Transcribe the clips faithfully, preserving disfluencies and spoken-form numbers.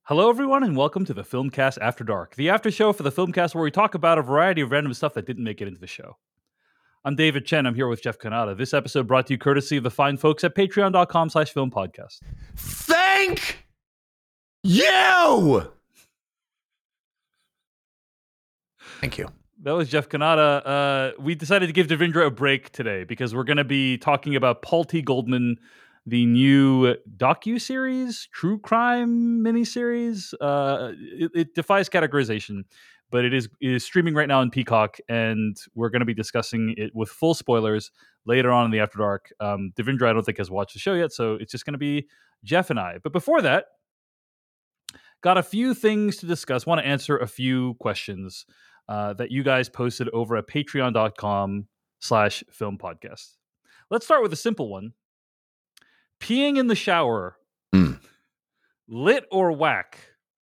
Hello, everyone, and welcome to the Filmcast After Dark, the after show for the Filmcast where we talk about a variety of random stuff that didn't make it into the show. I'm David Chen. I'm here with Jeff Kanata. This episode brought to you courtesy of the fine folks at patreon.com slash film podcast. Thank you! Thank you. That was Jeff Kanata. Uh, we decided to give Devindra a break today because we're going to be talking about Paul T. Goldman, the new docu-series, true crime miniseries. Uh, it, it defies categorization, but it is, it is streaming right now on Peacock, and we're going to be discussing it with full spoilers later on in the After Dark. Um, Devindra, I don't think, has watched the show yet, so it's just going to be Jeff and I. But before that, got a few things to discuss. Want to answer a few questions uh, that you guys posted over at patreon.com slash film podcast. Let's start with a simple one. Peeing in the shower, Mm. lit or whack?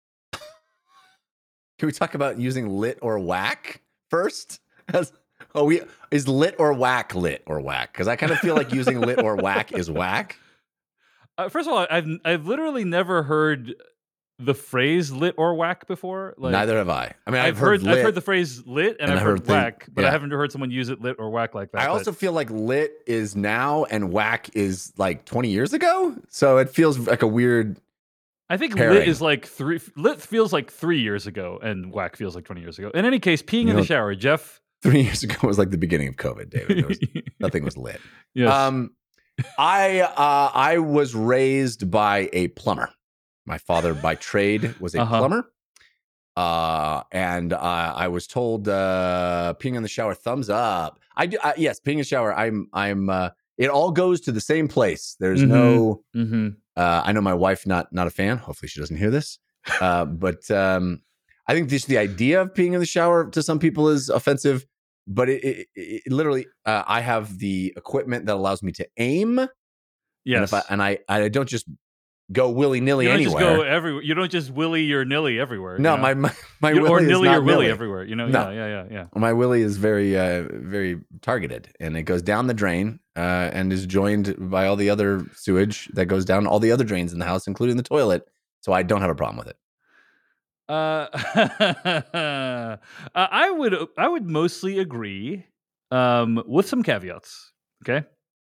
Can we talk about using lit or whack first? As, oh, we is lit or whack lit or whack? Because I kind of feel like using lit or whack is whack. Uh, first of all, I've I've literally never heard the phrase lit or whack before. Like, Neither have I. I mean, I've, I've, heard, heard lit. I've heard the phrase lit and, and I've I heard, heard the- whack, but I yeah. haven't heard someone use it lit or whack like that. I but- also feel like lit is now and whack is like twenty years ago. So it feels like a weird. I think pairing. lit is like three. Lit feels like three years ago, and whack feels like twenty years ago. In any case, peeing You in know- the shower, Jeff. Three years ago was like the beginning of COVID, David. There was, nothing was lit. Yes. Um, I uh, I was raised by a plumber. My father, by trade, was a Uh-huh. plumber. Uh, and uh, I was told uh, peeing in the shower, thumbs up. I do. I, yes, peeing in the shower. I'm. I'm. Uh, it all goes to the same place. There's Mhm. no. mm-hmm. Uh, I know my wife not not a fan. Hopefully, she doesn't hear this. Uh, but um, I think just the idea of peeing in the shower to some people is offensive. But it, it, it literally, uh, I have the equipment that allows me to aim. Yes. And if I and I, I don't just go willy nilly you don't anywhere. just go everywhere. You don't just willy your nilly everywhere. no, you know? my my, my You- willy or is nilly not or willy nilly. everywhere. You know, No. yeah, yeah, yeah, yeah. My willy is very uh, very targeted, and it goes down the drain uh, and is joined by all the other sewage that goes down all the other drains in the house, including the toilet. So I don't have a problem with it. Uh, uh, I would I would mostly agree, um, with some caveats. Okay.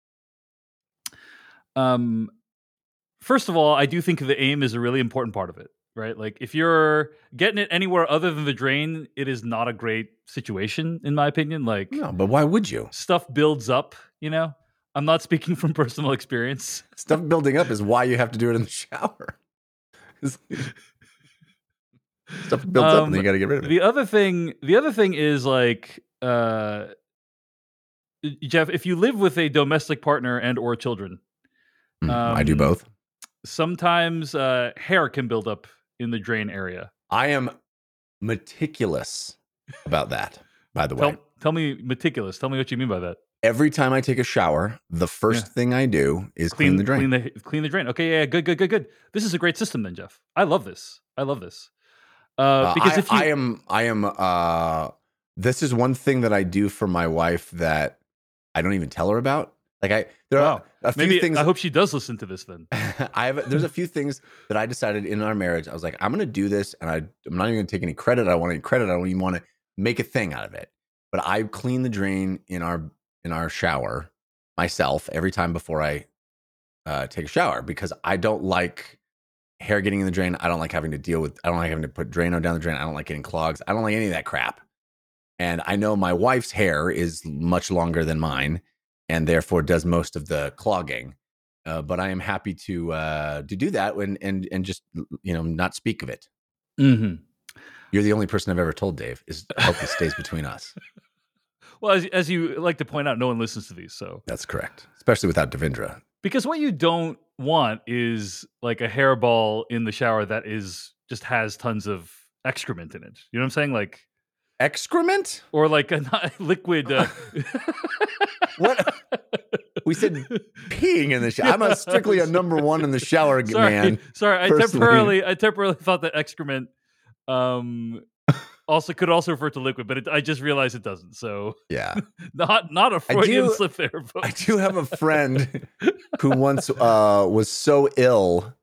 Um, first of all, I do think the aim is a really important part of it, right? Like if you're getting it anywhere other than the drain, it is not a great situation, in my opinion. Like No, but why would you? stuff builds up. You know, I'm not speaking from personal experience. Stuff building up is why you have to do it in the shower. Stuff builds up, and then you got to get rid of it. The other thing, the other thing is like, uh, Jeff, if you live with a domestic partner and or children, Mm, I do um, both. sometimes uh, hair can build up in the drain area. I am meticulous about that. By the way, Tell, tell me meticulous. Tell me what you mean by that. every time I take a shower, the first Yeah. thing I do is clean, the drain. Clean the clean the drain. Okay, yeah, good, good, good, good. This is a great system, then, Jeff. I love this. I love this. Uh, Uh, because I, if you, I am, I am. Uh, this is one thing that I do for my wife that I don't even tell her about. Like I, there Wow. are a few maybe things. I hope she does listen to this. Then I have. There's a few things that I decided in our marriage. I was like, I'm going to do this, and I, I'm not even going to take any credit. I don't want any credit. I don't even want to make a thing out of it. But I clean the drain in our in our shower myself every time before I uh, take a shower because I don't like hair getting in the drain. I don't like having to deal with. I don't like having to put Drano down the drain. I don't like getting clogs. I don't like any of that crap. And I know my wife's hair is much longer than mine, and therefore does most of the clogging. Uh, but I am happy to uh, to do that and and and just you know not speak of it. mm-hmm. You're the only person I've ever told, Dave. Is I hope this stays between us. Well, as, as you like to point out, no one listens to these, so. That's correct, especially without Devindra. Because what you don't want is like a hairball in the shower that is just has tons of excrement in it. You know what I'm saying? Like, Excrement? or like a not- liquid. Uh, What? We said peeing in the shower. I'm a strictly a number one in the shower sorry, man. sorry. I personally. temporarily, I temporarily thought that excrement, um, also could also refer to liquid, but it, I just realized it doesn't. So Yeah. not not a Freudian do- slip there, I folks. do have a friend who once uh, was so ill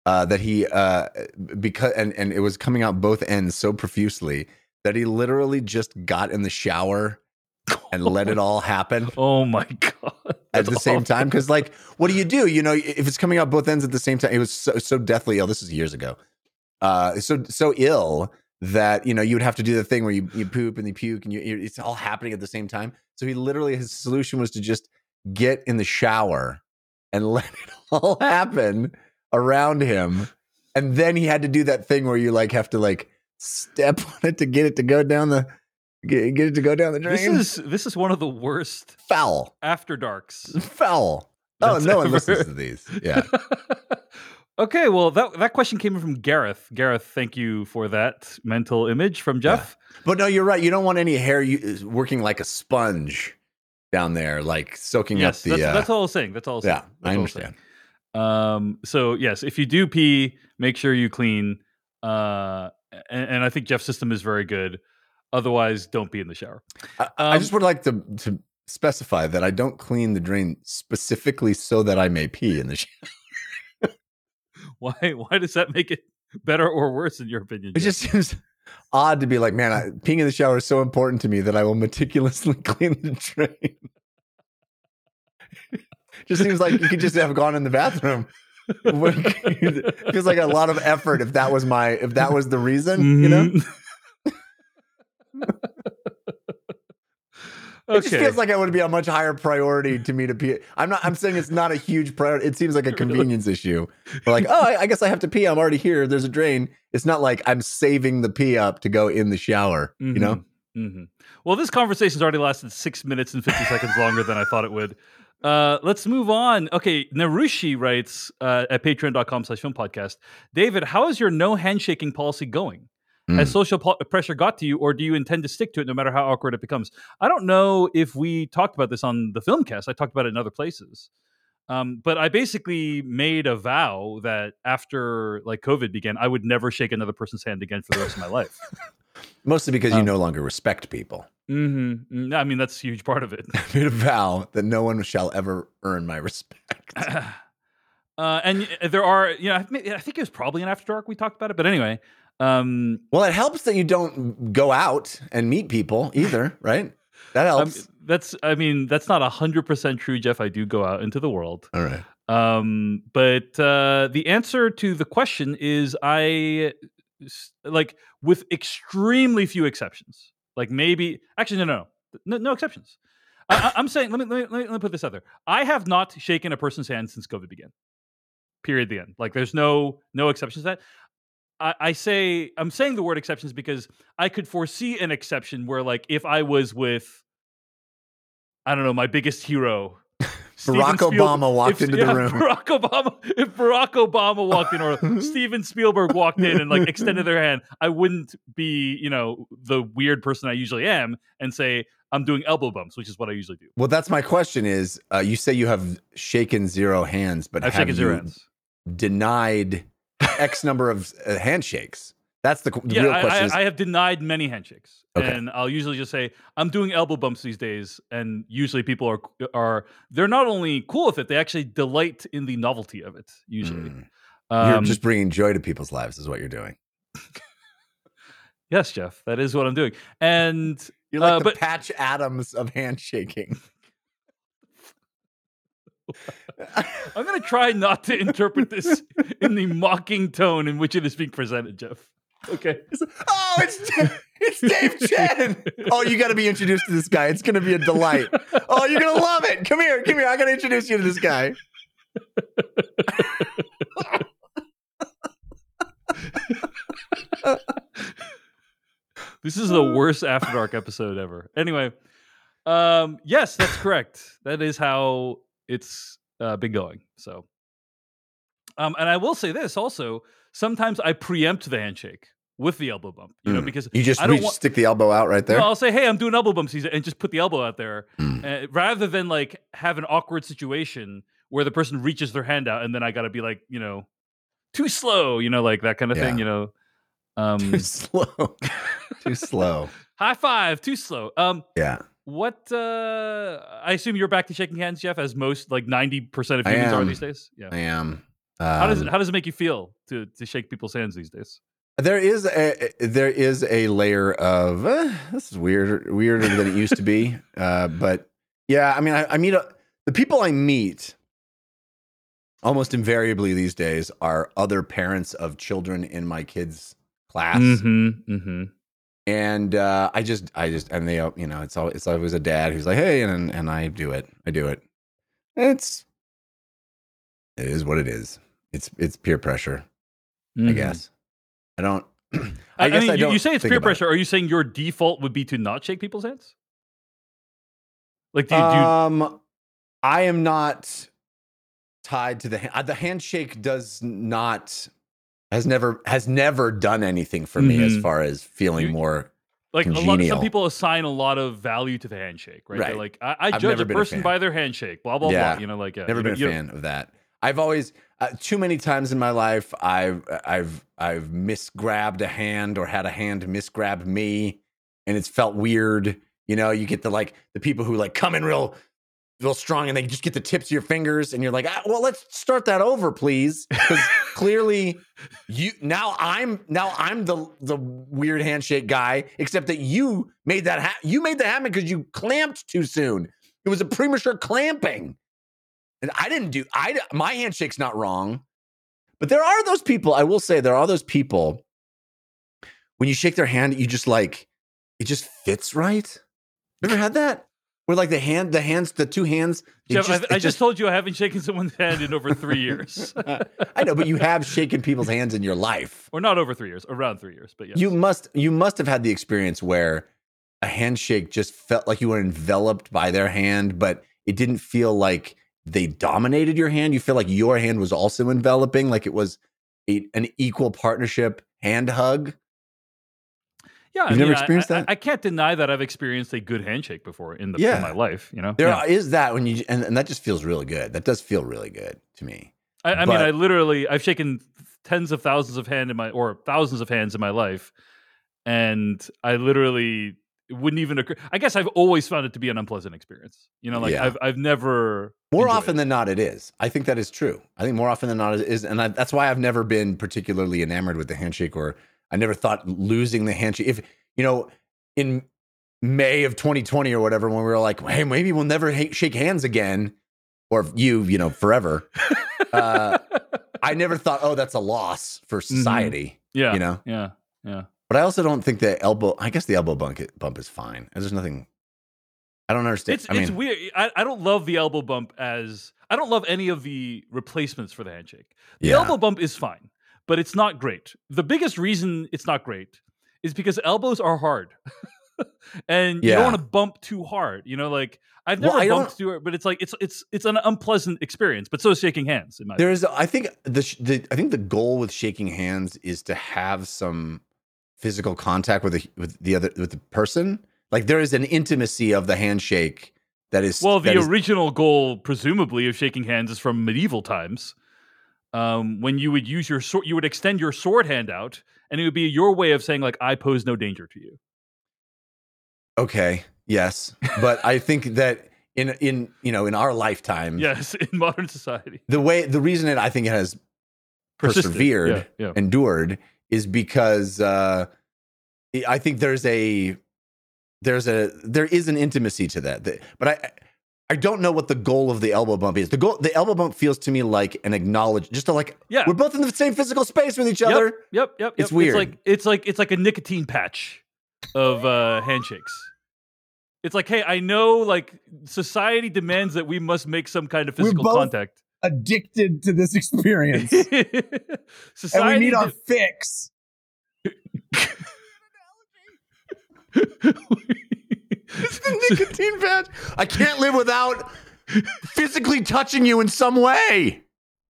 uh, that he uh, because and and it was coming out both ends so profusely that he literally just got in the shower and let it all happen. Oh my god! At the same awful. time, because like, what do you do? You know, if it's coming out both ends at the same time, it was so, so deathly ill. This is years ago. Uh, so so ill that you know you would have to do the thing where you, you poop and you puke and you it's all happening at the same time. So he literally his solution was to just get in the shower and let it all happen around him, and then he had to do that thing where you like have to like step on it to get it to go down the get, get it to go down the drain. This is this is one of the worst foul after darks. Foul. Oh, That's no one ever- listens to these. Yeah. Okay, well that that question came in from Gareth. Gareth, thank you for that mental image from Jeff. Yeah. But no, you're right. You don't want any hair you, working like a sponge down there, like soaking Yes, up the. that's, uh, that's all I was saying. That's all I was yeah, saying. That's I all was understand. saying. Um, so yes, if you do pee, make sure you clean. Uh, and, and I think Jeff's system is very good. Otherwise, don't be in the shower. I, Um, I just would like to to specify that I don't clean the drain specifically so that I may pee in the shower. Why? Why does that make it better or worse in your opinion? It Jeff? just seems odd to be like, man, I, peeing in the shower is so important to me that I will meticulously clean the drain. Just seems like you could just have gone in the bathroom. It feels like a lot of effort if that was my if that was the reason, mm-hmm. you know. Okay. It just feels like it would be a much higher priority to me to pee. I'm not. I'm saying it's not a huge priority. It seems like a convenience issue. But like, oh, I, I guess I have to pee. I'm already here. There's a drain. It's not like I'm saving the pee up to go in the shower. Mm-hmm. You know. Mm-hmm. Well, this conversation's already lasted six minutes and fifty seconds longer than I thought it would. Uh, let's move on. Okay, Narushi writes uh, at patreon dot com slash film podcast. David, how is your no handshaking policy going? Mm. Has social po- pressure got to you, or do you intend to stick to it no matter how awkward it becomes? I don't know if we talked about this on the Filmcast. I talked about it in other places. Um, but I basically made a vow that after like COVID began, I would never shake another person's hand again for the rest of my life. Mostly because um, you no longer respect people. Mm-hmm. I mean, that's a huge part of it. I made a vow that no one shall ever earn my respect. Uh, and there are, you know, I think it was probably an After Dark we talked about it, but anyway. Um, well, it helps that you don't go out and meet people either, right? That helps. Um, that's, I mean, that's not one hundred percent true, Jeff. I do go out into the world. All right. Um, but uh, the answer to the question is I, like, with extremely few exceptions, like maybe, actually, no, no, no, no exceptions. I, I'm saying, let me, let me let me put this out there. I have not shaken a person's hand since COVID began. Period. The end. Like, there's no no exceptions to that. I, I say I'm saying the word exceptions because I could foresee an exception where, like, if I was with, I don't know, my biggest hero, Barack Spiel- Obama walked if, into yeah, the room. Barack Obama, if Barack Obama walked in, or Steven Spielberg walked in and like extended their hand, I wouldn't be, you know, the weird person I usually am and say I'm doing elbow bumps, which is what I usually do. Well, that's my question. Is uh, you say you have shaken zero hands, but I've have shaken zero you hands. denied X number of uh, handshakes? That's the, the yeah, real I, question. I, is, I have denied many handshakes, okay. and I'll usually just say I'm doing elbow bumps these days, and usually people are are they're not only cool with it, they actually delight in the novelty of it. Usually, mm. um, you're just bringing joy to people's lives, is what you're doing. Yes, Jeff, that is what I'm doing, and you're like uh, the but, Patch Adams of handshaking. I'm going to try not to interpret this in the mocking tone in which it is being presented, Jeff. Okay. Oh, it's it's Dave Chen. Oh, you got to be introduced to this guy. It's going to be a delight. Oh, you're going to love it. Come here. Come here. I got to introduce you to this guy. This is the worst After Dark episode ever. Anyway, um, yes, that's correct. That is how it's uh, been going. So, um, and I will say this also. Sometimes I preempt the handshake with the elbow bump, you know, because you just I don't we want, stick the elbow out right there. No, I'll say, "Hey, I'm doing elbow bumps," and just put the elbow out there, mm. uh, rather than like have an awkward situation where the person reaches their hand out and then I got to be like, you know, too slow, you know, like that kind of yeah. thing, you know. Um, too slow, too slow. High five, too slow. Um, yeah. What? Uh, I assume you're back to shaking hands, Jeff, as most like ninety percent of humans are these days. Yeah, I am. Um, how does it, how does it make you feel to to shake people's hands these days? There is a there is a layer of uh, this is weird weirder than it used to be. Uh, but yeah, I mean, I, I meet a, the people I meet almost invariably these days are other parents of children in my kids' class. Mm-hmm, mm-hmm. And uh, I just, I just, and they, you know, it's always, it's always a dad who's like, hey, and and I do it, I do it. It's, it is what it is. It's, it's peer pressure, mm-hmm. I guess. I don't. I, I guess mean, I you, don't you say it's peer pressure. it. Are you saying your default would be to not shake people's hands? Like, do you? Do you... Um, I am not tied to the hand. The handshake does not. Has never has never done anything for mm-hmm. me as far as feeling you, more like congenial. A lot, some people assign a lot of value to the handshake, right? right. They're like, I, I judge a person a by their handshake, blah blah yeah. blah. You know, like yeah, never you been know, a fan of that. I've always uh, too many times in my life I've I've I've misgrabbed a hand or had a hand misgrab me, and it's felt weird. You know, you get the like the people who like come in real. real strong and they just get the tips of your fingers and you're like, ah, well, let's start that over, please. Because clearly you now I'm now I'm the the weird handshake guy, except that you made that ha- you made that happen because you clamped too soon. It was a premature clamping. And I didn't do I my handshake's not wrong. But there are those people, I will say there are those people when you shake their hand, you just like it just fits right. You ever had that? Where like the hand, the hands, the two hands. Jeff, just, I, I just, just told you I haven't shaken someone's hand in over three years. I know, but you have shaken people's hands in your life, or not over three years, around three years. But yes. you must, you must have had the experience where a handshake just felt like you were enveloped by their hand, but it didn't feel like they dominated your hand. You feel like your hand was also enveloping, like it was a, an equal partnership hand hug. Yeah, You've I mean, never experienced I, that? I, I can't deny that I've experienced a good handshake before in, the, yeah. in my life. You know, there yeah. is that when you and, and that just feels really good. That does feel really good to me. I, I mean, I literally I've shaken tens of thousands of hand in my or thousands of hands in my life, and I literally it wouldn't even occur. I guess I've always found it to be an unpleasant experience. You know, like yeah. I've I've never more often it. than not it is. I think that is true. I think more often than not it is, and I, that's why I've never been particularly enamored with the handshake, or I never thought losing the handshake. If you know, in May of twenty twenty or whatever, when we were like, hey, maybe we'll never ha- shake hands again, or you, you know, forever. uh, I never thought, oh, that's a loss for society. Mm-hmm. Yeah, you know, yeah, yeah. But I also don't think the elbow. I guess the elbow bump bump is fine. There's nothing. I don't understand. It's I mean, it's weird. I, I don't love the elbow bump as I don't love any of the replacements for the handshake. The yeah. elbow bump is fine, but it's not great. The biggest reason it's not great is because elbows are hard. And yeah. you don't want to bump too hard, you know. Like I've never well, bumped too hard, but it's like it's it's it's an unpleasant experience. But so is shaking hands. In my there opinion. is, I think the, the I think the goal with shaking hands is to have some physical contact with the with the other with the person. Like there is an intimacy of the handshake that is well. The that original is, goal, presumably, of shaking hands is from medieval times, um, when you would use your sword, you would extend your sword hand out, and it would be your way of saying like, "I pose no danger to you." Okay. Yes, but I think that in in you know in our lifetime, yes, in modern society, the way the reason that I think it has Persisted. persevered, yeah, yeah. endured, is because uh, I think there's a there's a there is an intimacy to that. But I I don't know what the goal of the elbow bump is. The goal the elbow bump feels to me like an acknowledge, just to like yeah. we're both in the same physical space with each other. Yep, yep, yep. It's yep. weird. It's like it's like it's like a nicotine patch of uh, handshakes. It's like, hey, I know like society demands that we must make some kind of physical we're both contact. Addicted to this experience. Society and we need de- our fix. It's the nicotine patch. I can't live without physically touching you in some way.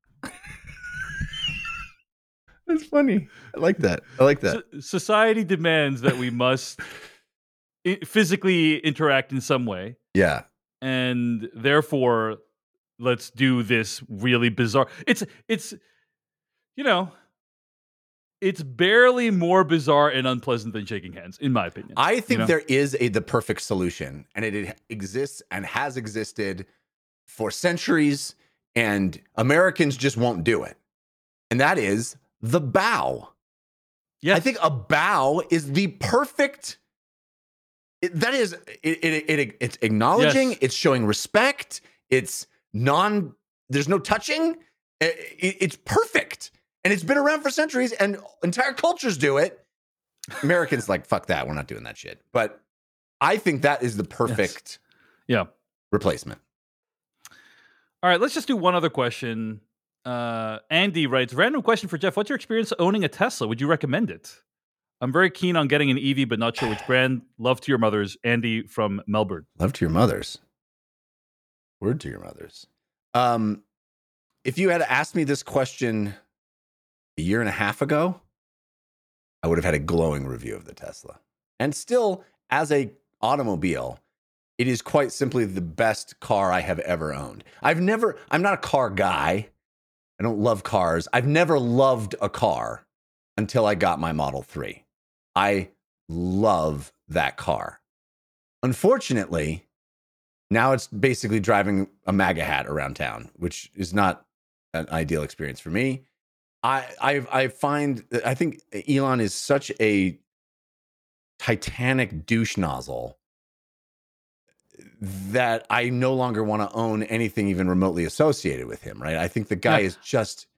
That's funny. I like that. I like that. So- society demands that we must I- physically interact in some way. Yeah. And therefore, let's do this really bizarre. It's, it's, you know, it's barely more bizarre and unpleasant than shaking hands, in my opinion. I think you know? there is a the perfect solution, and it, it exists and has existed for centuries, and Americans just won't do it. and that is the bow. Yes. I think a bow is the perfect. It, that is, it, it, it, it's acknowledging, Yes. it's showing respect, it's non, there's no touching. It, it, it's perfect. And it's been around for centuries, and entire cultures do it. Americans like, fuck that, we're not doing that shit. But I think that is the perfect yes. yeah. replacement. All right, let's just do one other question. Uh, Andy writes, random question for Jeff. What's your experience owning a Tesla? Would you recommend it? I'm very keen on getting an E V, but not sure which brand. Love to your mothers. Andy from Melbourne. Love to your mothers. Word to your mothers. Um, if you had asked me this question a year and a half ago, I would have had a glowing review of the Tesla. And still, as a automobile, it is quite simply the best car I have ever owned. I've never, I'm not a car guy. I don't love cars. I've never loved a car until I got my Model three. I love that car. Unfortunately, now it's basically driving a MAGA hat around town, which is not an ideal experience for me. I I, I find, I think Elon is such a titanic douche nozzle that I no longer want to own anything even remotely associated with him, right? I think the guy yeah. is just,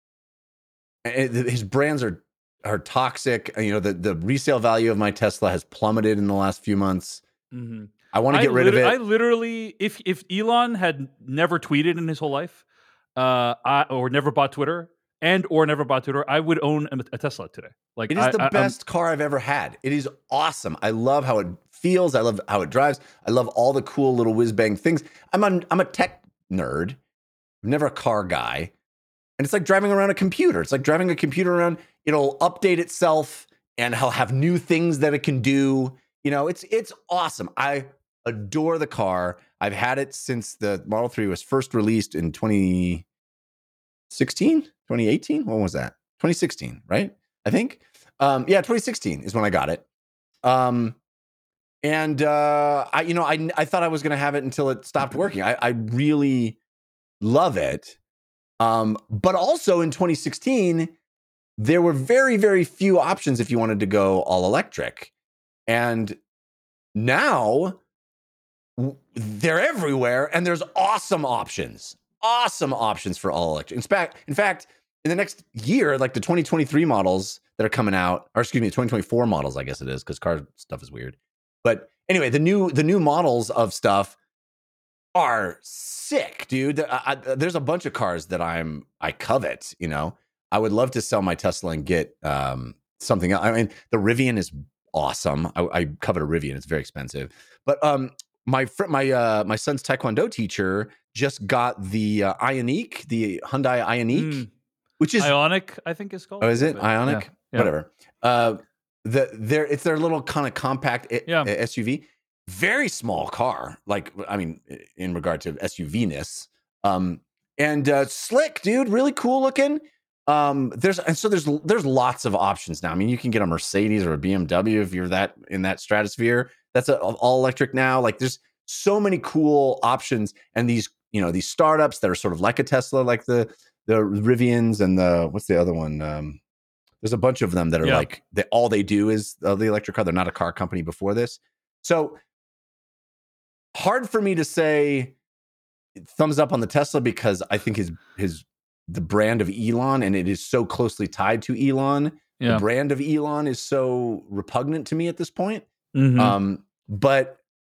his brands are are toxic. You know, the, the resale value of my Tesla has plummeted in the last few months. Mm-hmm. I want to get I rid of it. I literally, if if Elon had never tweeted in his whole life, uh, I, or never bought Twitter, and or never bought Twitter, I would own a, a Tesla today. Like it is I, the I, best I'm, car I've ever had. It is awesome. I love how it feels. I love how it drives. I love all the cool little whiz bang things. I'm a, I'm a tech nerd. I'm never a car guy. And it's like driving around a computer. It's like driving a computer around. It'll update itself and it'll have new things that it can do. You know, it's it's awesome. I adore the car. I've had it since the Model three was first released in twenty sixteen, twenty eighteen. When was that? twenty sixteen, right? I think. Um, yeah, twenty sixteen is when I got it. Um, and uh, I, you know, I I thought I was going to have it until it stopped working. I, I really love it. Um, but also in twenty sixteen, there were very, very few options if you wanted to go all electric. And now they're everywhere and there's awesome options, awesome options for all electric. In fact, in fact, in the next year, like the twenty twenty-three models that are coming out, or excuse me, twenty twenty-four models, I guess it is, because car stuff is weird. But anyway, the new the new models of stuff are sick, dude. I, I, there's a bunch of cars that I'm I covet. You know, I would love to sell my Tesla and get um, something else. I mean, the Rivian is awesome. I, I covet a Rivian. It's very expensive. But um, my friend, my uh, my son's Taekwondo teacher just got the uh, Ioniq, the Hyundai Ioniq, mm. which is Ioniq, I think it's called. Oh, is it but, Ioniq? Yeah, yeah. Whatever. Uh, the their it's their little kind of compact yeah. S U V. Very small car, like, I mean, in regard to S U V-ness, um, and uh, slick, dude, really cool looking. Um, there's and so there's there's lots of options now. I mean, you can get a Mercedes or a B M W if you're that in that stratosphere. That's a, all electric now. Like, there's so many cool options, and these you know these startups that are sort of like a Tesla, like the the Rivians and the what's the other one? Um, there's a bunch of them that are yeah. like they all they do is uh, the electric car. They're not a car company before this, so. Hard for me to say thumbs up on the Tesla because I think his his the brand of Elon, and it is so closely tied to Elon. Yeah. The brand of Elon is so repugnant to me at this point. Mm-hmm. Um, but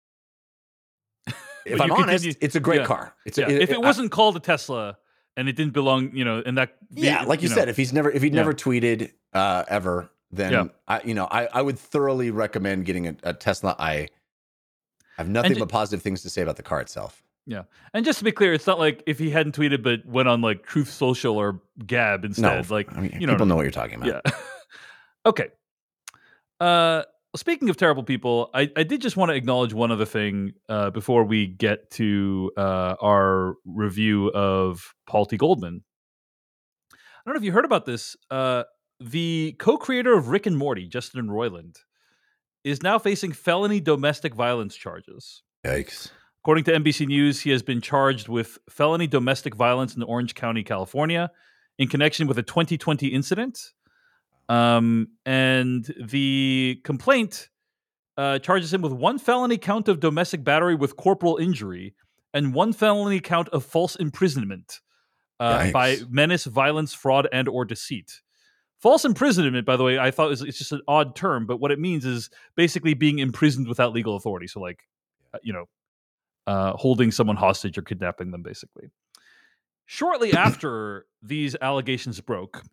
if but I'm honest, continue, it's a great yeah, car. It's yeah. a, it, if it, it wasn't I, called a Tesla and it didn't belong, you know, in that yeah, like you, you said, know, if he's never if he'd yeah. never tweeted uh, ever, then yeah. I you know I I would thoroughly recommend getting a, a Tesla. I I have nothing ju- but positive things to say about the car itself. Yeah. And just to be clear, it's not like if he hadn't tweeted but went on like Truth Social or Gab instead. No, like I mean, you know, people know what you're talking about. Yeah. Okay. Uh, speaking of terrible people, I, I did just want to acknowledge one other thing uh, before we get to uh, our review of Paul T. Goldman. I don't know if you heard about this. Uh, the co-creator of Rick and Morty, Justin Roiland, is now facing felony domestic violence charges. Yikes. According to N B C News, he has been charged with felony domestic violence in Orange County, California, in connection with a twenty twenty incident. Um, and the complaint uh, charges him with one felony count of domestic battery with corporal injury and one felony count of false imprisonment uh, by Yikes. menace, violence, fraud, and or deceit. False imprisonment, by the way, I thought was it's just an odd term, but what it means is basically being imprisoned without legal authority. So, like, uh, you know, uh, holding someone hostage or kidnapping them, basically. Shortly after these allegations broke,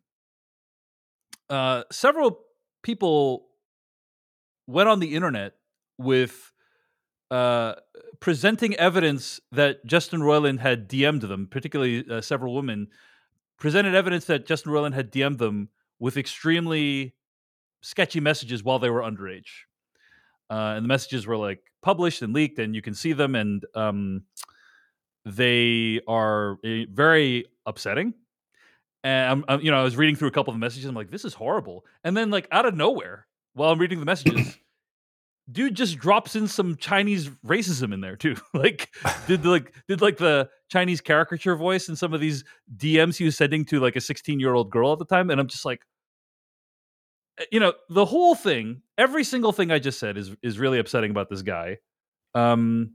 uh, several people went on the internet with uh, presenting evidence that Justin Roiland had D M'd them, particularly uh, several women presented evidence that Justin Roiland had D M'd them with extremely sketchy messages while they were underage. Uh, and the messages were like published and leaked, and you can see them, and um, they are uh, very upsetting. And I'm, I'm, you know, I was reading through a couple of the messages. I'm like, this is horrible. And then, like, out of nowhere, while I'm reading the messages, dude just drops in some Chinese racism in there too. Like, did the, like did like the Chinese caricature voice in some of these D Ms he was sending to like a sixteen year old girl at the time. And I'm just like, you know, the whole thing, every single thing I just said is is really upsetting about this guy. Um,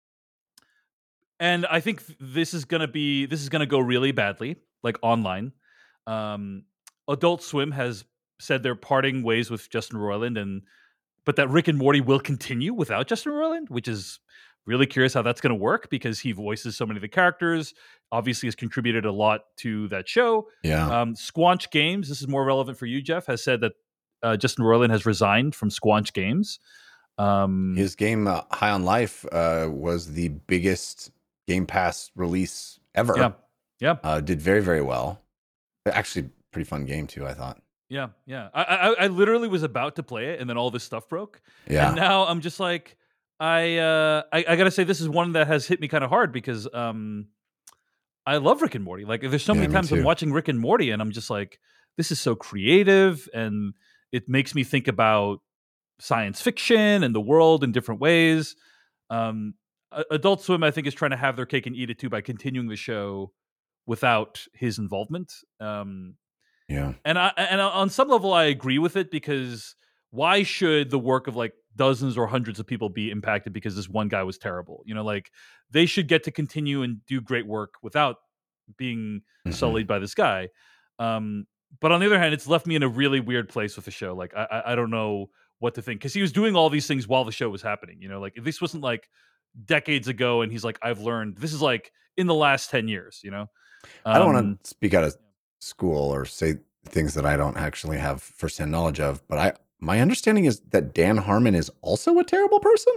and I think this is gonna be this is gonna go really badly, like online. Um, Adult Swim has said they're parting ways with Justin Roiland, and but that Rick and Morty will continue without Justin Roiland, which is really curious how that's going to work because he voices so many of the characters. Obviously, has contributed a lot to that show. Yeah. Um, Squanch Games, this is more relevant for you, Jeff, has said that uh, Justin Roiland has resigned from Squanch Games. Um, His game uh, High on Life uh, was the biggest Game Pass release ever. Yeah, yeah. Uh, did very, very well. Actually, pretty fun game too, I thought. Yeah, yeah. I, I I literally was about to play it, and then all this stuff broke. Yeah. And now I'm just like, I uh, I, I gotta say, this is one that has hit me kind of hard because um, I love Rick and Morty. Like, there's so Yeah, many me times I'm too. watching Rick and Morty, and I'm just like, this is so creative, and it makes me think about science fiction and the world in different ways. Um, A- Adult Swim, I think, is trying to have their cake and eat it too by continuing the show without his involvement. Um, Yeah. and I and on some level, I agree with it because why should the work of like dozens or hundreds of people be impacted because this one guy was terrible? You know, like they should get to continue and do great work without being Mhm. sullied by this guy. Um, but on the other hand, it's left me in a really weird place with the show. Like I, I- I don't know what to think because he was doing all these things while the show was happening. You know, like this wasn't like decades ago, and he's like, I've learned. This is like in the last ten years. You know, I don't Um, want to speak out of school or say things that I don't actually have firsthand knowledge of, but I my understanding is that Dan Harmon is also a terrible person.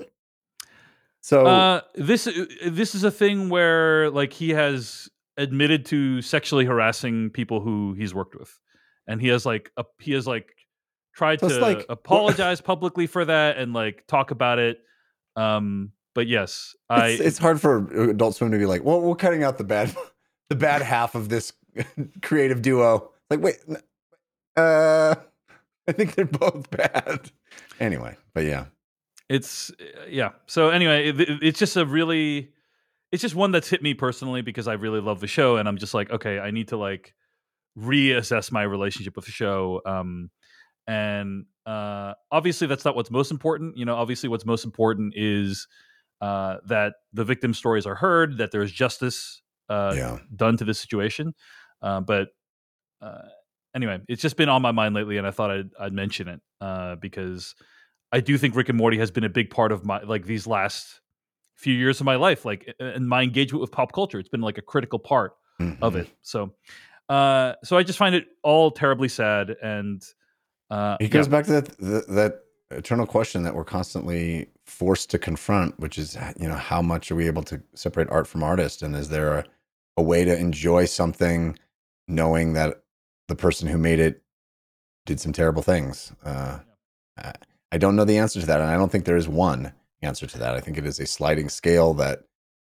So Uh, this this is a thing where like he has admitted to sexually harassing people who he's worked with, and he has like a, he has like tried So it's to like- apologize publicly for that and like talk about it. Um, but yes, I it's, it's hard for Adult Swim to be like, well, we're cutting out the bad the bad half of this creative duo. Like, wait, n- uh, I think they're both bad. Anyway, but yeah. it's yeah. So anyway, it, it- it's just a really it's just one that's hit me personally because I really love the show, and I'm just like, okay, I need to like reassess my relationship with the show. Um, and uh, obviously, that's not what's most important. You know, obviously, what's most important is uh, that the victim stories are heard, that there's justice uh, Yeah. done to this situation. Uh, but uh, anyway, it's just been on my mind lately, and I thought I'd, I'd mention it uh, because I do think Rick and Morty has been a big part of my like these last few years of my life, like and my engagement with pop culture. It's been like a critical part of Mhm. it. So, uh, so I just find it all terribly sad, and uh, It goes back to that, that that eternal question that we're constantly forced to confront, which is, you know, how much are we able to separate art from artist, and is there a, a way to enjoy something knowing that the person who made it did some terrible things? Uh, I, I don't know the answer to that, and I don't think there is one answer to that. I think it is a sliding scale that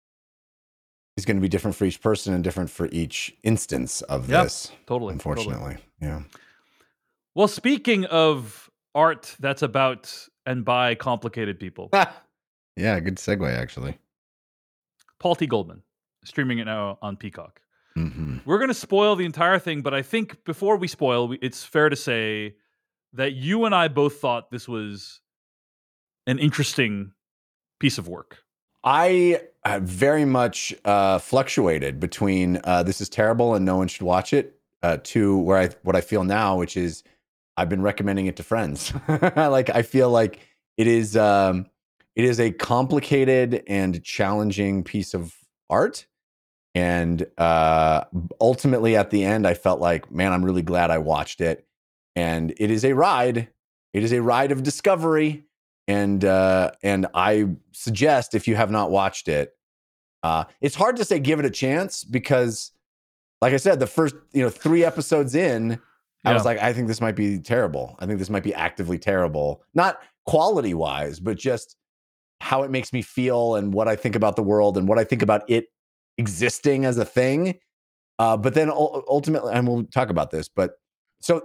is going to be different for each person and different for each instance of Yeah, this. totally, Unfortunately, yeah. Well, speaking of art that's about and by complicated people, Yeah, good segue actually. Paul T. Goldman streaming it now on Peacock. Mm-hmm. We're going to spoil the entire thing, but I think before we spoil, we, it's fair to say that you and I both thought this was an interesting piece of work. I uh, very much uh, fluctuated between uh, this is terrible and no one should watch it uh, to where I what I feel now, which is I've been recommending it to friends. Like I feel like it is um, it is a complicated and challenging piece of art. And uh, ultimately, at the end, I felt like, man, I'm really glad I watched it. And it is a ride. It is a ride of discovery. And uh, and I suggest if you have not watched it, uh, it's hard to say give it a chance because, like I said, the first you know three episodes in, I Yeah. was like, I think this might be terrible. I think this might be actively terrible, not quality wise, but just how it makes me feel and what I think about the world and what I think about it existing as a thing. Uh, but then u- ultimately, and we'll talk about this, but so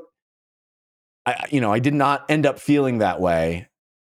I, you know, I did not end up feeling that way.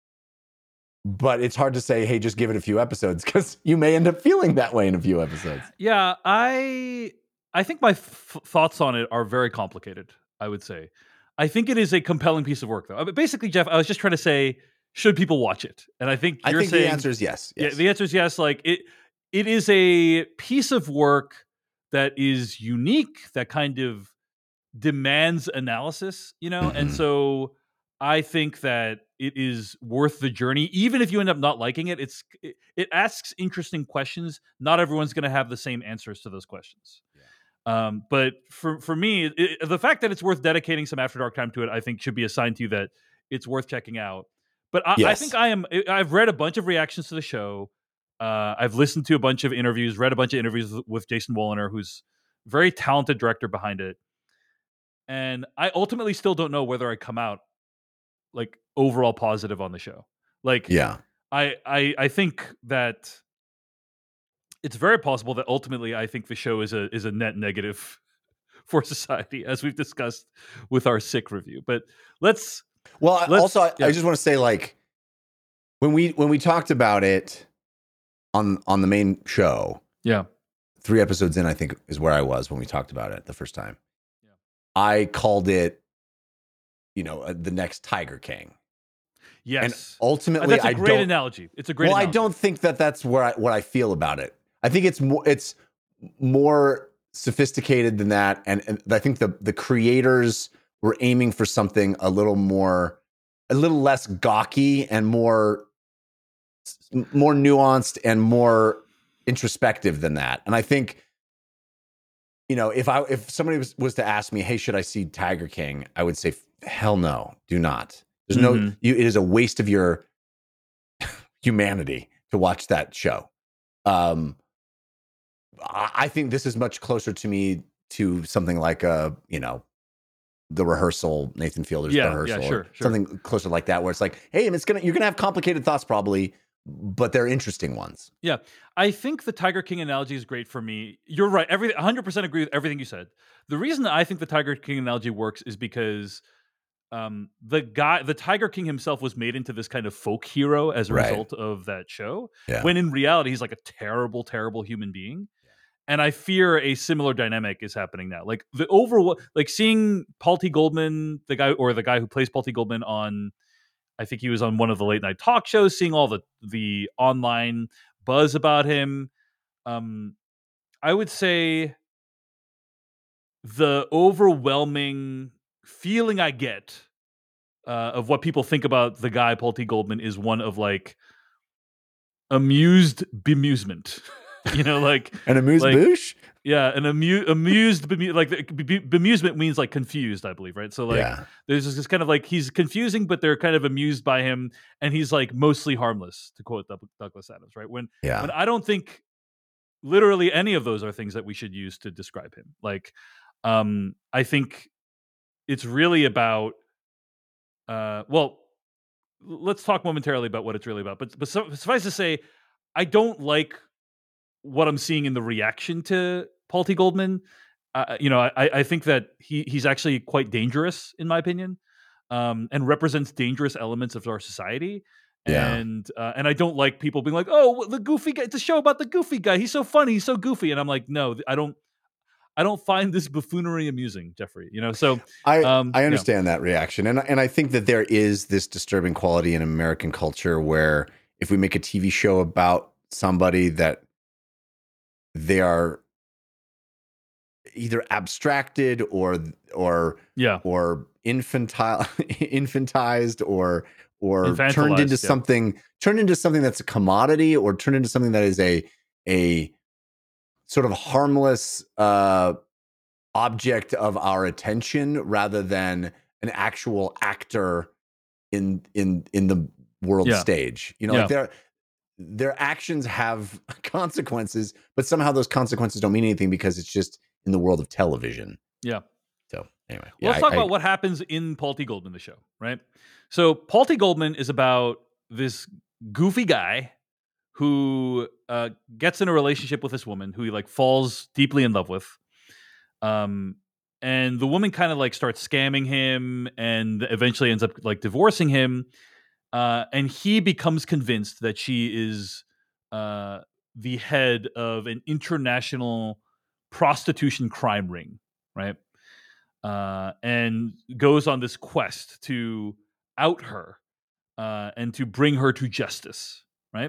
But it's hard to say, hey, just give it a few episodes because you may end up feeling that way in a few episodes. Yeah, I I think my f- thoughts on it are very complicated, I would say. I think it is a compelling piece of work, though. I mean, basically, Jeff, I was just trying to say, should people watch it? And I think I you're think saying the answer is yes. yes. Yeah, the answer is yes. Like it, it is a piece of work that is unique, that kind of demands analysis, you know. And Mhm. so I think that it is worth the journey, even if you end up not liking it. It's it, it asks interesting questions. Not everyone's going to have the same answers to those questions. Um, but for for me, it, the fact that it's worth dedicating some After Dark time to it, I think, should be a sign to you that it's worth checking out. But I, I Yes. think I am. I've read a bunch of reactions to the show. Uh, I've listened to a bunch of interviews, read a bunch of interviews with, with Jason Woliner, who's a very talented director behind it. And I ultimately still don't know whether I come out like overall positive on the show. Like, Yeah. I I I think that it's very possible that ultimately I think the show is a is a net negative for society, as we've discussed with our sick review. But let's Well, I- let's also, I, yeah. I just want to say, like, when we when we talked about it on on the main show, yeah. three episodes in, I think is where I was when we talked about it the first time. Yeah. I called it, you know, uh, the next Tiger King. Yes. And Uh, ultimately, that's a I great don't. analogy. It's a great Well, I analogy. don't think that that's where I, what I feel about it. I think it's more it's more sophisticated than that, and, and I think the the creators were aiming for something a little more, a little less gawky and more more nuanced and more introspective than that. And I think, you know, if I if somebody was, was to ask me, hey, should I see Tiger King? I would say, hell no, do not. There's no, Mhm. you, it is a waste of your humanity to watch that show. Um, I I think this is much closer to me to something like a, you know, The Rehearsal, Nathan Fielder's Yeah, The yeah, Rehearsal, sure, or sure. something closer like that, where it's like, hey, and it's gonna you're gonna have complicated thoughts probably, but they're interesting ones. Yeah, I think the Tiger King analogy is great for me. You're right. Every one hundred percent agree with everything you said. The reason that I think the Tiger King analogy works is because um, the guy, the Tiger King himself, was made into this kind of folk hero as a Right. result of that show. Yeah. When in reality, he's like a terrible, terrible human being. And I fear a similar dynamic is happening now. Like the overall, like seeing Paul T. Goldman, the guy or the guy who plays Paul T. Goldman on, I think he was on one of the late night talk shows, seeing all the the online buzz about him. Um, I would say the overwhelming feeling I get uh, of what people think about the guy Paul T. Goldman is one of like amused bemusement. You know, like An amuse like bouche? yeah, an amu- amused bemu- like the- be- bemusement means like confused, I believe, right? So like Yeah. there's this kind of like he's confusing, but they're kind of amused by him, and he's like mostly harmless, to quote Doug- Douglas Adams, right? When Yeah. when I don't think literally any of those are things that we should use to describe him. Like, um, I think it's really about uh, well, l- let's talk momentarily about what it's really about. But but so, suffice to say, I don't like what I'm seeing in the reaction to Paul T. Goldman. Uh, you know, I, I think that he he's actually quite dangerous, in my opinion, um, and represents dangerous elements of our society. Yeah. And uh, and I don't like people being like, "Oh, the goofy guy." It's a show about the goofy guy. He's so funny. He's so goofy. And I'm like, no, I don't. I don't find this buffoonery amusing, Jeffrey. You know, so I um, I yeah. understand that reaction, and and I think that there is this disturbing quality in American culture where if we make a T V show about somebody that they are either abstracted or or Yeah. or infantile infantized or or turned Infantilized, into yeah. something turned into something that's a commodity or turned into something that is a a sort of harmless uh object of our attention rather than an actual actor in in in the world Yeah. stage. You know, Yeah. like their their actions have consequences, but somehow those consequences don't mean anything because it's just in the world of television. Yeah. So anyway, Well, let's yeah, talk I, about I, what happens in Paul T. Goldman, the show, right? So Paul T. Goldman is about this goofy guy who uh, gets in a relationship with this woman who he like falls deeply in love with. Um, and the woman kind of like starts scamming him and eventually ends up like divorcing him. Uh, and he becomes convinced that she is uh, the head of an international prostitution crime ring, right? Uh, and goes on this quest to out her uh, and to bring her to justice, right?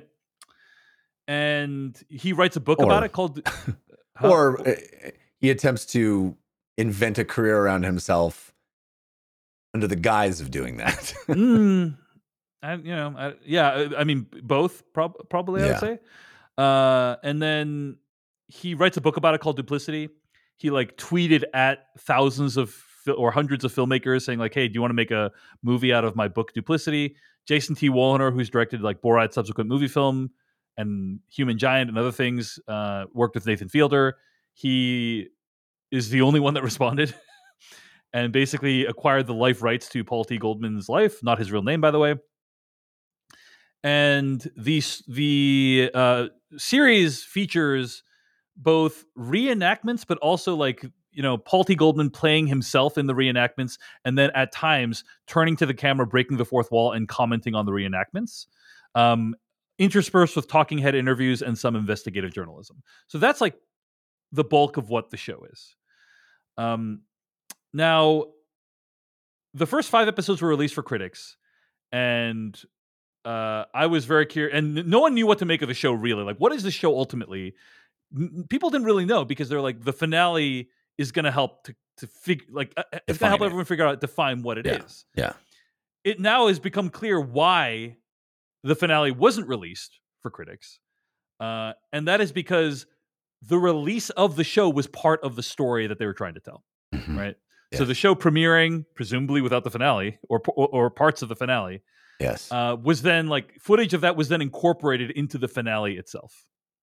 And he writes a book Or- about it called Huh? or uh, he attempts to invent a career around himself under the guise of doing that. mm, I, you know, I, yeah, I, I mean both prob- probably I Yeah. would say. Uh, and then he writes a book about it called Duplicity. He like tweeted at thousands of fil- or hundreds of filmmakers saying like, "Hey, do you want to make a movie out of my book Duplicity?" Jason T. Wallner, who's directed like Borat's subsequent movie film and Human Giant and other things, uh, worked with Nathan Fielder. He is the only one that responded and basically acquired the life rights to Paul T. Goldman's life, not his real name, by the way. And the the uh, series features both reenactments, but also like you know Paul T. Goldman playing himself in the reenactments, and then at times turning to the camera, breaking the fourth wall, and commenting on the reenactments, um, interspersed with talking head interviews and some investigative journalism. So that's like the bulk of what the show is. Um, now, the first five episodes were released for critics, and uh, I was very curious, and no one knew what to make of the show. Really, like, what is the show ultimately? N- people didn't really know because they're like the finale is going to help to to figure like uh, it's going to Define help it. everyone figure out define what it is. Yeah. Yeah. It now has become clear why the finale wasn't released for critics, uh, and that is because the release of the show was part of the story that they were trying to tell. Mhm. Right. Yes. So the show premiering, presumably without the finale or or, or parts of the finale, Yes. uh, was then like footage of that was then incorporated into the finale itself.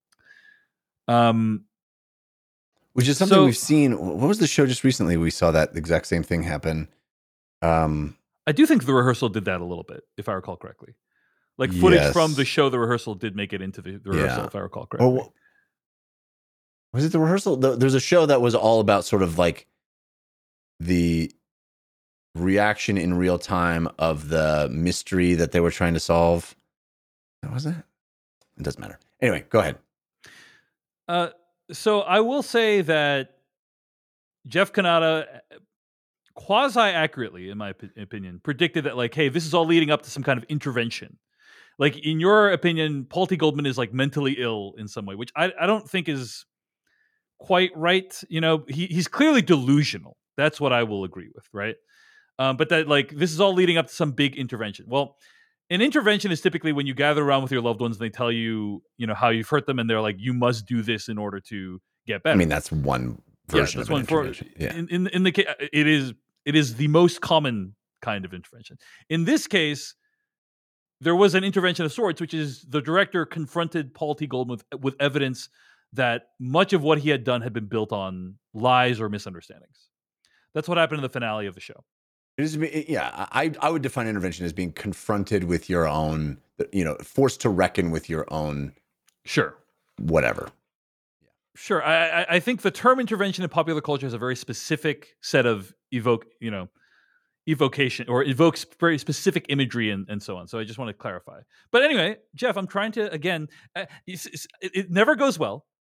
Um, Which is something so- we've seen. What was the show just recently? We saw that exact same thing happen. Um, I do think the rehearsal did that a little bit, if I recall correctly. Like footage Yes. from the show, the rehearsal did make it into the, the rehearsal, Yeah. if I recall correctly. or was it the rehearsal? The- There's a show that was all about sort of like the reaction in real time of the mystery that they were trying to solve. What was it? It doesn't matter. Anyway, go ahead. Uh, so I will say that Jeff Kanata, quasi accurately, in my op- opinion, predicted that like, hey, this is all leading up to some kind of intervention. Like in your opinion, Paul T. Goldman is like mentally ill in some way, which I, I don't think is quite right. You know, he, he's clearly delusional. That's what I will agree with, right? Um, but that like this is all leading up to some big intervention. Well, an intervention is typically when you gather around with your loved ones and they tell you, you know, how you've hurt them, and they're like, you must do this in order to get better. I mean, that's one version that's of an one for intervention. Yeah. in, in in the case it is it is the most common kind of intervention. In this case, there was an intervention of sorts, which is the director confronted Paul T. Goldman with, with evidence that much of what he had done had been built on lies or misunderstandings. That's what happened in the finale of the show. It is, it- yeah, I I would define intervention as being confronted with your own, you know, forced to reckon with your own Sure. whatever. Sure. I, I- I think the term intervention in popular culture has a very specific set of evoke, you know, evocation or evokes very specific imagery and, and so on. So I just want to clarify. But anyway, Jeff, I'm trying to, again, uh, it's- it's- it, it never goes well.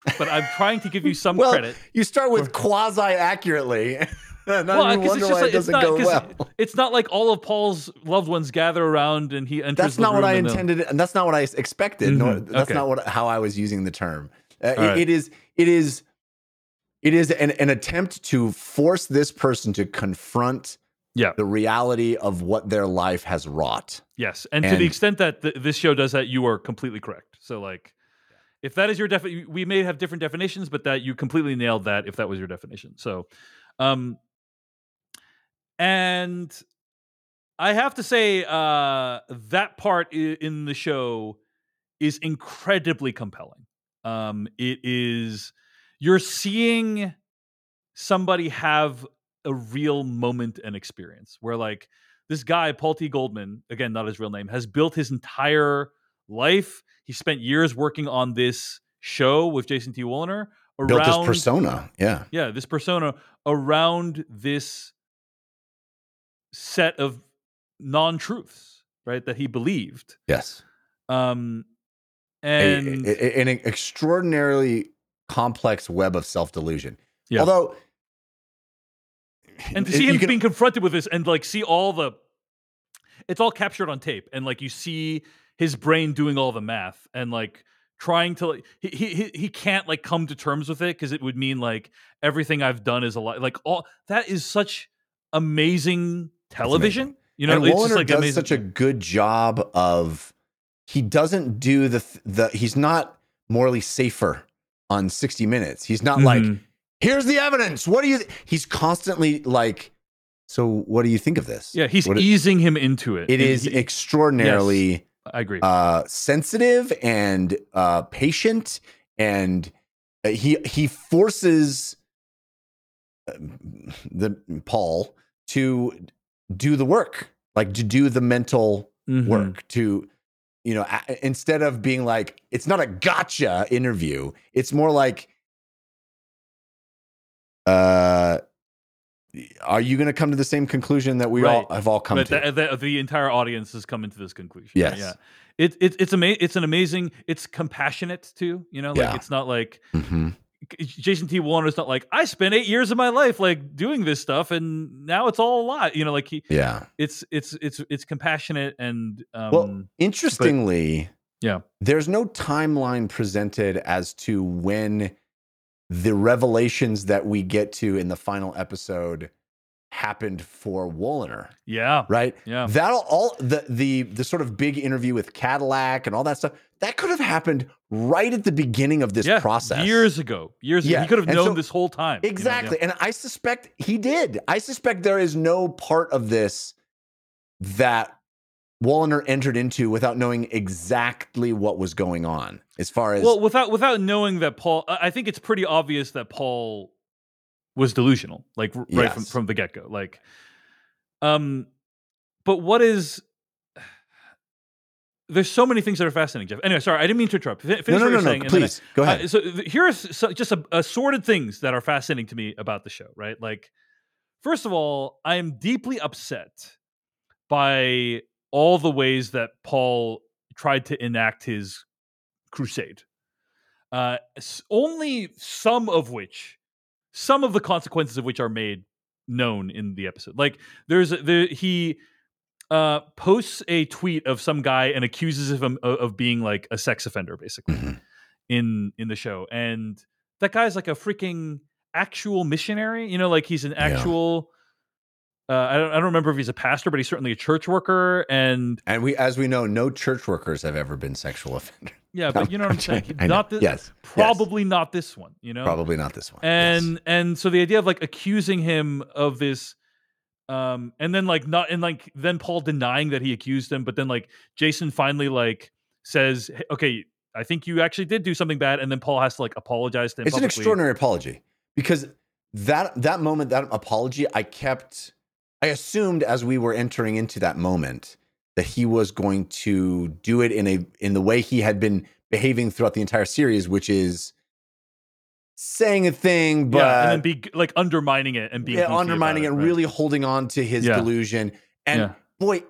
but I'm trying to give you some well, credit. You start with for- quasi accurately. Not well, even 'cause wonder it's just why like, it doesn't it's not, go 'cause well. It's not like all of Paul's loved ones gather around and he enters. That's the not what room I and they'll- intended, and that's not what I expected. Mhm, Nor that's okay. not what how I was using the term. Uh, it, right. it is. It is. It is an, an attempt to force this person to confront Yeah. the reality of what their life has wrought. Yes, and, to And- the extent that th- this show does that, you are completely correct. So, like, if that is your definition, we may have different definitions, but that you completely nailed that. If that was your definition, so, um, and I have to say, uh, that part i- in the show is incredibly compelling. Um, it is you're seeing somebody have a real moment and experience where, like, this guy, Paul T. Goldman, again, not his real name, has built his entire life. He spent years working on this show with Jason T. Wallner around Built his persona. Yeah. yeah, this persona around this set of non-truths, right, that he believed. Yes. Um, A- and a- a- an extraordinarily complex web of self-delusion. Yeah. Although, and to see you him can- being confronted with this and like see all the it's all captured on tape and like you see his brain doing all the math and like trying to like he he he can't like come to terms with it because it would mean like everything I've done is a lot like all that is such amazing television. You know, and it's Wallner just like does amazing. such a good job of he doesn't do the th- the he's not morally safer on sixty minutes. He's not like, Mhm. here's the evidence. What do you th-? He's constantly like, so what do you think of this? yeah, he's What it- easing him into it. it And is he- extraordinarily I agree. uh sensitive and uh patient, and uh, he he forces uh, the Paul to do the work, like to do the mental Mhm. work, to you know a- instead of being like, it's not a gotcha interview, it's more like, uh are you going to come to the same conclusion that we Right. all have all come But to? the, the, the entire audience has come into this conclusion. Yes. Yeah. It, it, it's ama- It's an amazing. It's compassionate too. You know, like Yeah. it's not like Mhm. Jason T. Warner's not like I spent eight years of my life like doing this stuff and now it's all a lot. You know, like he. Yeah. It's it's it's it's compassionate and um, Well, interestingly, yeah. there's no timeline presented as to when the revelations that we get to in the final episode happened for Wallner, yeah, right? yeah, That'll all the the the sort of big interview with Cadillac and all that stuff that could have happened right at the beginning of this yeah. process, years ago. Years ago, Yeah, he could have and known so- this whole time. you know, Exactly. And I suspect he did. I suspect there is no part of this that Wallner entered into without knowing exactly what was going on as far yeah. as Well, without without knowing that Paul, I I think it's pretty obvious that Paul was delusional, like r- right from Yes. from the get go. Like, um, but what is there's so many things that are fascinating, Jeff. Anyway, sorry, I didn't mean to interrupt. Fin- no, Finish no, what no, you're no, saying, and then I- please go ahead. Uh, so th- here's so, just a, assorted things that are fascinating to me about the show, right? Like, first of all, I am deeply upset by all the ways that Paul tried to enact his crusade. Uh, s- only some of which, some of the consequences of which are made known in the episode. Like, there's a- the he uh, posts a tweet of some guy and accuses him of, of being like a sex offender, basically Mhm. in in the show, and that guy's like a freaking actual missionary. You know, like he's an actual. Uh, I don't. I don't remember if he's a pastor, but he's certainly a church worker. And And we, as we know, no church workers have ever been sexual offenders. yeah, but you know what I'm saying. I know. Not this. Yes, Probably not this one. You know. Probably not this one. And Yes. and so the idea of like accusing him of this, um, and then like not and like then Paul denying that he accused him, but then like Jason finally like says, "Hey, okay, I think you actually did do something bad," and then Paul has to like apologize to him. It's an publicly. extraordinary apology, because that that moment, that apology, I kept, I assumed as we were entering into that moment that he was going to do it in a in the way he had been behaving throughout the entire series, which is saying a thing, but yeah, and then be like undermining it and being yeah, goofy undermining it, about and right? really holding on to his Yeah. delusion. And Yeah. boy,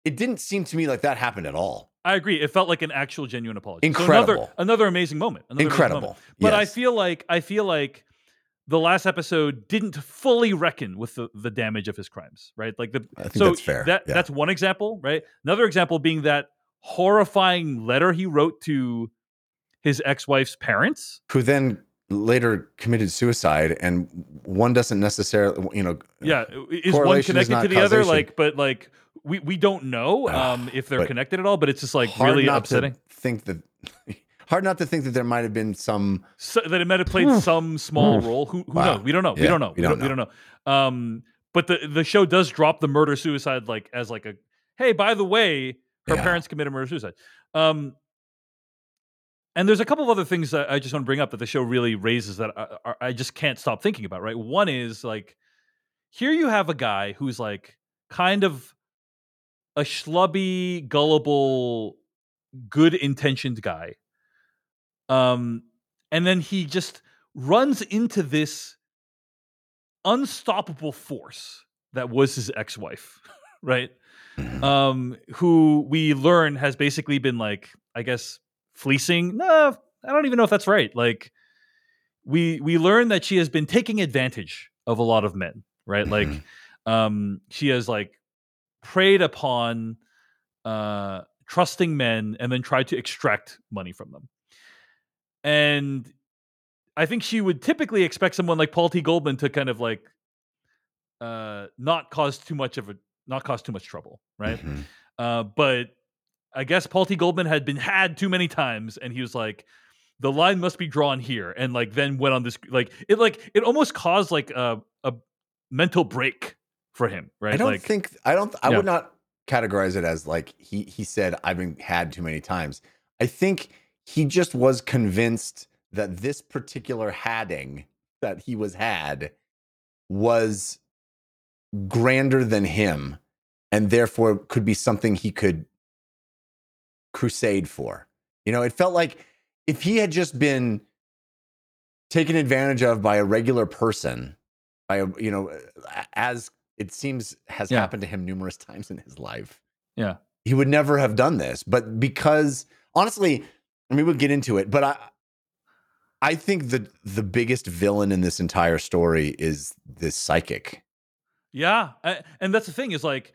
it didn't seem to me like that happened at all. I agree. It felt like an actual genuine apology. Incredible. So another, another amazing moment. Another Incredible. Amazing moment. But yes. I feel like I feel like the last episode didn't fully reckon with the, the damage of his crimes, right? Like the I think so that's fair. That yeah. that's one example, right? Another example being that horrifying letter he wrote to his ex-wife's parents, who then later committed suicide, and one doesn't necessarily, you know, yeah, is one connected to the other? Like, but like we we don't know um, if they're connected at all. But it's just like hard really not upsetting. To think that hard not to think that there might have been some so, that it might have played some small role. Who who Wow. knows? We don't know. Yeah, we don't know. we don't we don't know. Um, but the the show does drop the murder suicide like as like a hey, by the way, her Yeah. parents committed murder suicide. Um, and there's a couple of other things that I just want to bring up that the show really raises that I, I just can't stop thinking about. Right, one is like here you have a guy who's like kind of a schlubby, gullible, good intentioned guy. Um, and then he just runs into this unstoppable force that was his ex-wife, right? Um, who we learn has basically been like, I guess, fleecing. No, I don't even know if that's right. Like, we we learn that she has been taking advantage of a lot of men, right? Like, um, she has like preyed upon uh, trusting men and then tried to extract money from them. And I think she would typically expect someone like Paul T. Goldman to kind of like uh, not cause too much of a not cause too much trouble, right? Mm-hmm. Uh, but I guess Paul T. Goldman had been had too many times, and he was like, the line must be drawn here, and like then went on this like it like it almost caused like a a mental break for him, right? I don't like, think I don't I yeah. would not categorize it as like he he said I've been had too many times. I think he just was convinced that this particular hadding that he was had was grander than him, and therefore could be something he could crusade for. You know, it felt like if he had just been taken advantage of by a regular person, by a, you know, as it seems has Yeah. happened to him numerous times in his life, yeah, he would never have done this. But because, honestly, I mean, we'll get into it, but I, I think the the biggest villain in this entire story is this psychic. yeah, I, and that's the thing is like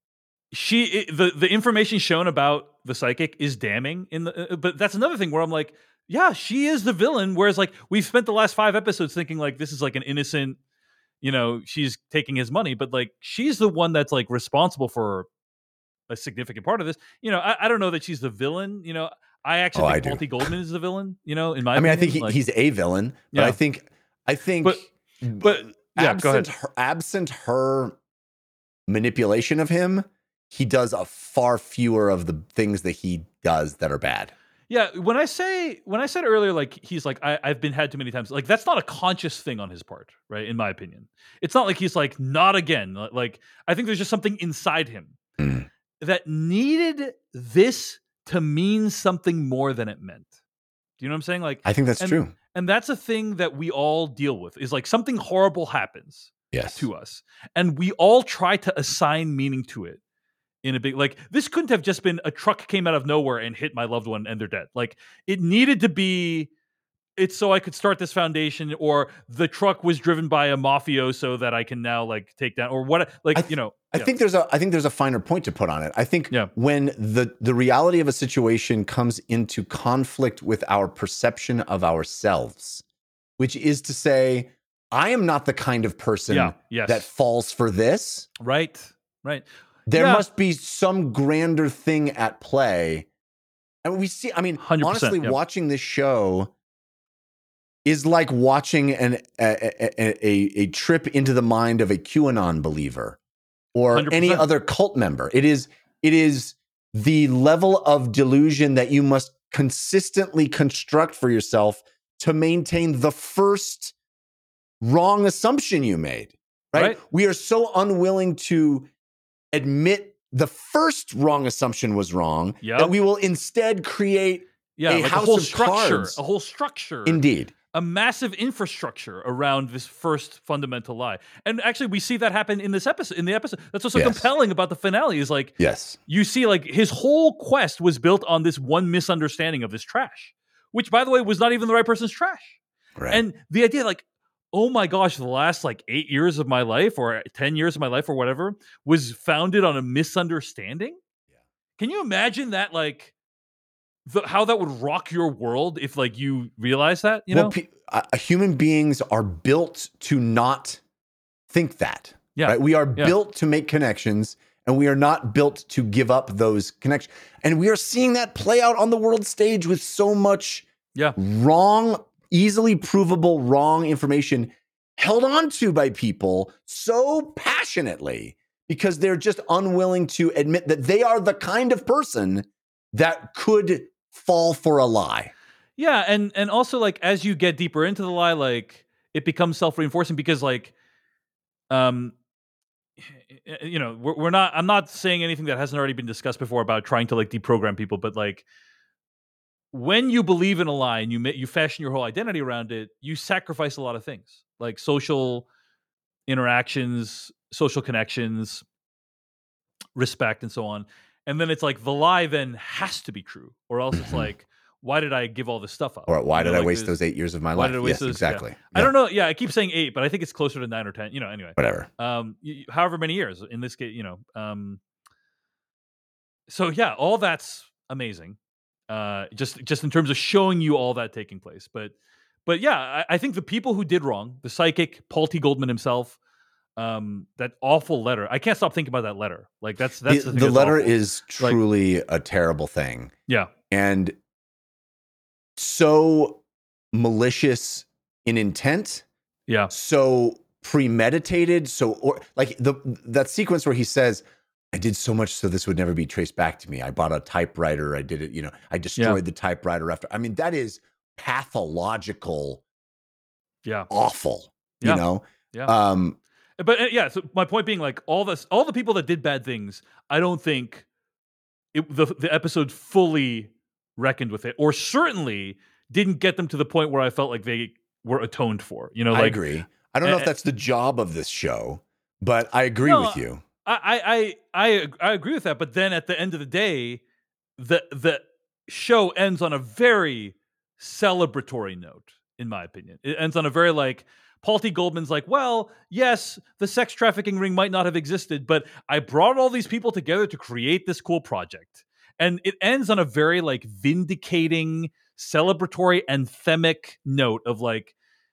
she it, the the information shown about the psychic is damning in the, uh, but that's another thing where I'm like, yeah, she is the villain. Whereas like we've spent the last five episodes thinking like this is like an innocent, you know, she's taking his money, but like she's the one that's like responsible for a significant part of this. You know, I, I don't know that she's the villain. You know, I actually Oh, think I Paul do. T. Goldman is the villain. You know, in my I mean, I opinion. think he, like, he's a villain, but Yeah. I think, I think, But- but yeah, go absent ahead. her, absent her manipulation of him, he does a far fewer of the things that he does that are bad. Yeah, when I say when I said earlier, like he's like I, I've been had too many times. Like that's not a conscious thing on his part, right? In my opinion, it's not like he's like not again. Like I think there's just something inside him Mm. that needed this to mean something more than it meant. Do you know what I'm saying? Like, I think that's and, true. and that's a thing that we all deal with. Is like something horrible happens Yes. to us, and we all try to assign meaning to it. In a big, like, this couldn't have just been a truck came out of nowhere and hit my loved one and they're dead. Like, it needed to be, it's so I could start this foundation, or the truck was driven by a mafioso that I can now, like, take down, or what, like, I th- you know. I yeah. think there's a I think there's a finer point to put on it. I think Yeah. when the the reality of a situation comes into conflict with our perception of ourselves, which is to say, I am not the kind of person Yeah, yes. that falls for this. Right, right. There Yeah. must be some grander thing at play. And we see, I mean, one hundred percent, honestly, yeah. watching this show is like watching an a, a, a, a trip into the mind of a QAnon believer or one hundred percent. any other cult member. It is it is the level of delusion that you must consistently construct for yourself to maintain the first wrong assumption you made. Right? Right. We are so unwilling to admit the first wrong assumption was wrong Yep. that we will instead create Yeah, a like house a whole of structure, cards. a whole structure. Indeed. a massive infrastructure around this first fundamental lie. And actually, we see that happen in this episode. In the episode, that's what's so Yes. compelling about the finale is like, Yes. you see, like his whole quest was built on this one misunderstanding of this trash, which, by the way, was not even the right person's trash. Right. And the idea, like, oh my gosh, the last like eight years of my life or ten years of my life or whatever was founded on a misunderstanding. Yeah. Can you imagine that, like, the, how that would rock your world if like you realize that, you well, know? pe- uh, human beings are built to not think that. Yeah. Right? We are Yeah. built to make connections, and we are not built to give up those connections. And we are seeing that play out on the world stage with so much Yeah. wrong, easily provable wrong information held on to by people so passionately because they're just unwilling to admit that they are the kind of person that could fall for a lie. Yeah, and and also like as you get deeper into the lie, like it becomes self-reinforcing because like um you know, we're, we're not I'm not saying anything that hasn't already been discussed before about trying to like deprogram people, but like when you believe in a lie and you ma- you fashion your whole identity around it, you sacrifice a lot of things, like social interactions, social connections, respect, and so on. And then it's like the lie then has to be true, or else it's like, why did I give all this stuff up? Or why You know, did I like waste there's- those eight years of my why life? did I waste Yes, those- yeah. exactly. I Yeah. don't know. Yeah, I keep saying eight, but I think it's closer to nine or ten. You know, anyway. Whatever. Um, y- however many years in this case, you know. Um, so yeah, all that's amazing. Uh, just just in terms of showing you all that taking place, but but yeah, I, I think the people who did wrong, the psychic, Paul T. Goldman himself, um, that awful letter. I can't stop thinking about that letter. Like that's that's the the, thing the that's letter awful. is Like- truly a terrible thing. yeah, And so malicious in intent, yeah, so premeditated, so or like the that sequence where he says, I did so much so this would never be traced back to me. I bought a typewriter, I did it, you know, I destroyed the typewriter after. I mean, that is pathological, yeah, awful, Yeah. you know? Yeah. Um, but uh, yeah. So my point being, like all this, all the people that did bad things, I don't think it, the the episode fully reckoned with it, or certainly didn't get them to the point where I felt like they were atoned for. You know, I like agree. I don't know uh, if that's the job of this show, but I agree No, with you. I, I I I agree with that, but then at the end of the day, the the show ends on a very celebratory note, in my opinion. It ends on a very like Paul T. Goldman's like, well, yes, the sex trafficking ring might not have existed, but I brought all these people together to create this cool project. And it ends on a very like vindicating, celebratory, anthemic note of like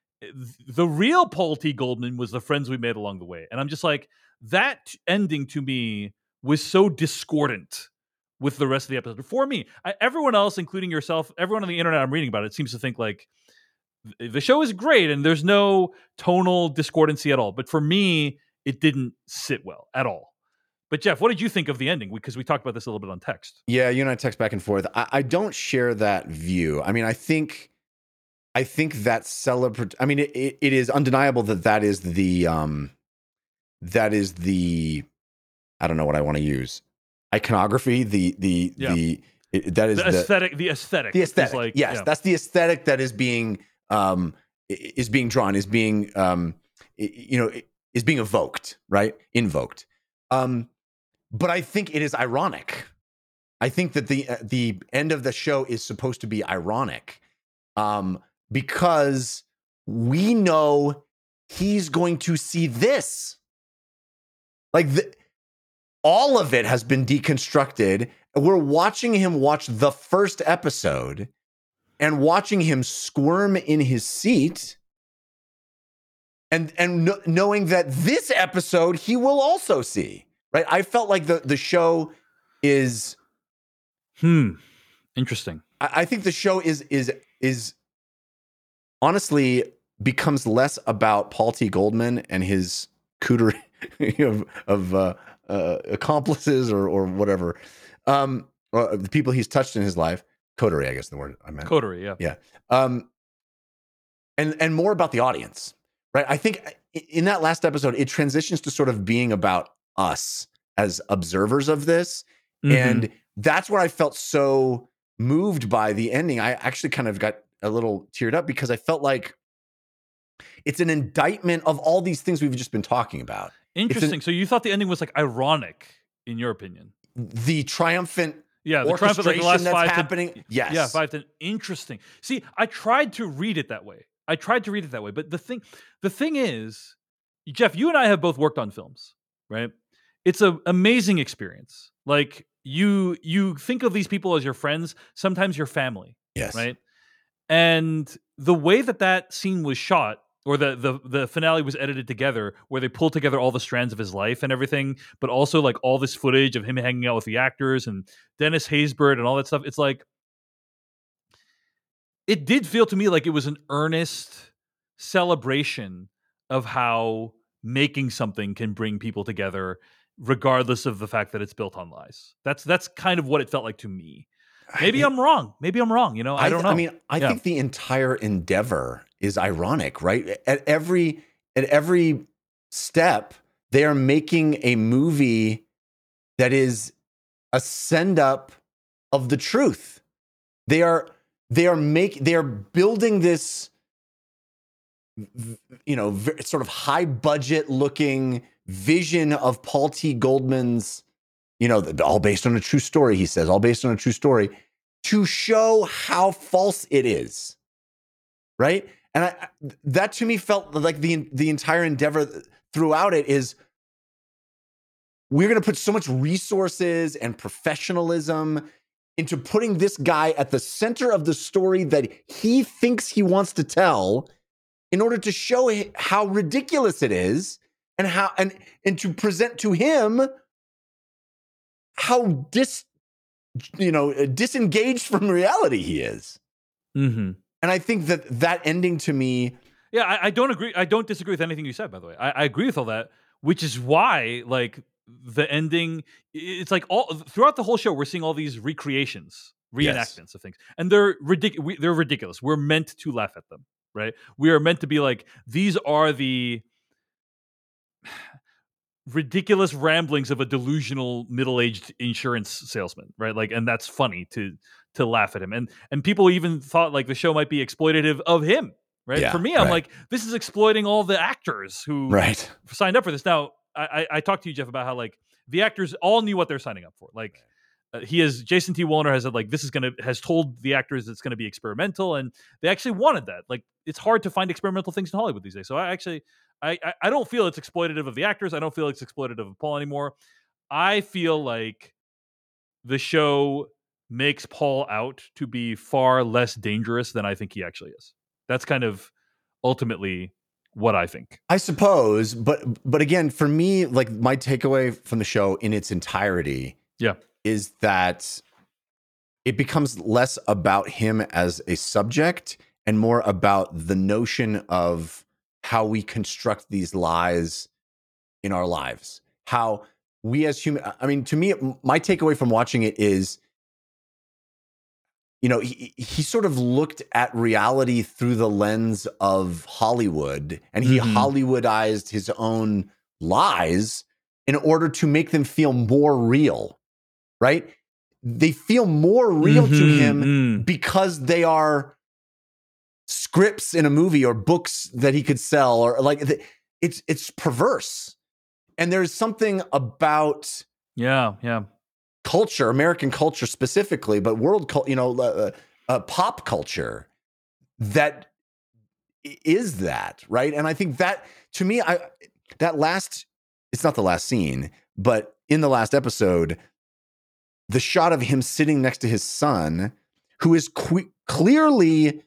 the real Paul T. Goldman was the friends we made along the way. And I'm just like, that ending to me was so discordant with the rest of the episode. For me, I, everyone else, including yourself, everyone on the internet I'm reading about it, seems to think like th- the show is great and there's no tonal discordancy at all. But for me, it didn't sit well at all. But Jeff, what did you think of the ending? Because we talked about this a little bit on text. Yeah, you and I text back and forth. I, I don't share that view. I mean, I think, I think that celebrate. I mean, it, it, it is undeniable that that is the, um, that is the, I don't know what I want to use, iconography. The the Yeah. the it, that is The, the aesthetic, the aesthetic, the is aesthetic. like, yes, yeah. that's the aesthetic that is being um i- is being drawn, is being um i- you know is being evoked, right? Invoked. Um, but I think it is ironic. I think that the uh, the end of the show is supposed to be ironic, um, because we know he's going to see this. Like the, all of it has been deconstructed. We're watching him watch the first episode and watching him squirm in his seat, and and kn- knowing that this episode he will also see. Right? I felt like the the show is. Hmm. Interesting. I, I think the show is is is honestly becomes less about Paul T. Goldman and his coterie of of uh, uh, accomplices or or whatever, um, or the people he's touched in his life. Coterie, I guess the word I meant. Coterie, yeah. Yeah. Um, and and more about the audience, right? I think in that last episode, it transitions to sort of being about us as observers of this. Mhm. And that's where I felt so moved by the ending. I actually kind of got a little teared up because I felt like it's an indictment of all these things we've just been talking about. Interesting. An, so you thought the ending was like ironic, in your opinion? The triumphant yeah, the orchestration triumphant, like the last that's five happening. To, yes. Yeah, five to interesting. See, I tried to read it that way. I tried to read it that way, but the thing, the thing is, Jeff, you and I have both worked on films, right? It's an amazing experience. Like you, you think of these people as your friends, sometimes your family, yes, right? And the way that that scene was shot, or the, the the finale was edited together, where they pulled together all the strands of his life and everything, but also like all this footage of him hanging out with the actors and Dennis Haysbert and all that stuff. It's like, it did feel to me like it was an earnest celebration of how making something can bring people together, regardless of the fact that it's built on lies. That's that's kind of what it felt like to me. Maybe I, I'm wrong. Maybe I'm wrong. You know, I, I don't know. I mean, I yeah. think the entire endeavor is ironic, right? At every at every step, they are making a movie that is a send up of the truth. They are they are make they are building this, you know, sort of high budget looking vision of Paul T. Goldman's, you know, all based on a true story. He says all based on a true story, to show how false it is, right? And I, that to me felt like the the entire endeavor throughout it is, we're going to put so much resources and professionalism into putting this guy at the center of the story that he thinks he wants to tell, in order to show how ridiculous it is, and how and and to present to him how dis you know disengaged from reality he is. Mm-hmm. And I think that that ending to me, yeah, I, I don't agree. I don't disagree with anything you said, by the way. I, I agree with all that, which is why, like, the ending, it's like all throughout the whole show, we're seeing all these recreations, reenactments yes. of things, and they're ridiculous. They're ridiculous. We're meant to laugh at them, right? We are meant to be like, these are the ridiculous ramblings of a delusional middle-aged insurance salesman, right? Like, and that's funny to to laugh at him. And and people even thought like the show might be exploitative of him, right? Yeah, for me, I'm right. like, this is exploiting all the actors who right. signed up for this. Now, I, I talked to you, Jeff, about how like the actors all knew what they're signing up for. Like, uh, he has Jason T. Wallner has said like, this is gonna has told the actors it's gonna be experimental, and they actually wanted that. Like, it's hard to find experimental things in Hollywood these days. So I actually I I, I don't feel it's exploitative of the actors. I don't feel it's exploitative of Paul anymore. I feel like the show makes Paul out to be far less dangerous than I think he actually is. That's kind of ultimately what I think. I suppose, but but again, for me, like, my takeaway from the show in its entirety, yeah, is that it becomes less about him as a subject and more about the notion of how we construct these lies in our lives. How we as human, I mean, to me, my takeaway from watching it is, you know, he, he sort of looked at reality through the lens of Hollywood, and he mm-hmm. Hollywoodized his own lies in order to make them feel more real, right? They feel more real mm-hmm. to him mm-hmm. because they are scripts in a movie or books that he could sell, or like, it's it's perverse. And there's something about yeah, yeah. culture, American culture specifically, but world culture, you know, uh, uh, pop culture, that is that, right? And I think that, to me, I that last, it's not the last scene, but in the last episode, the shot of him sitting next to his son, who is que- clearly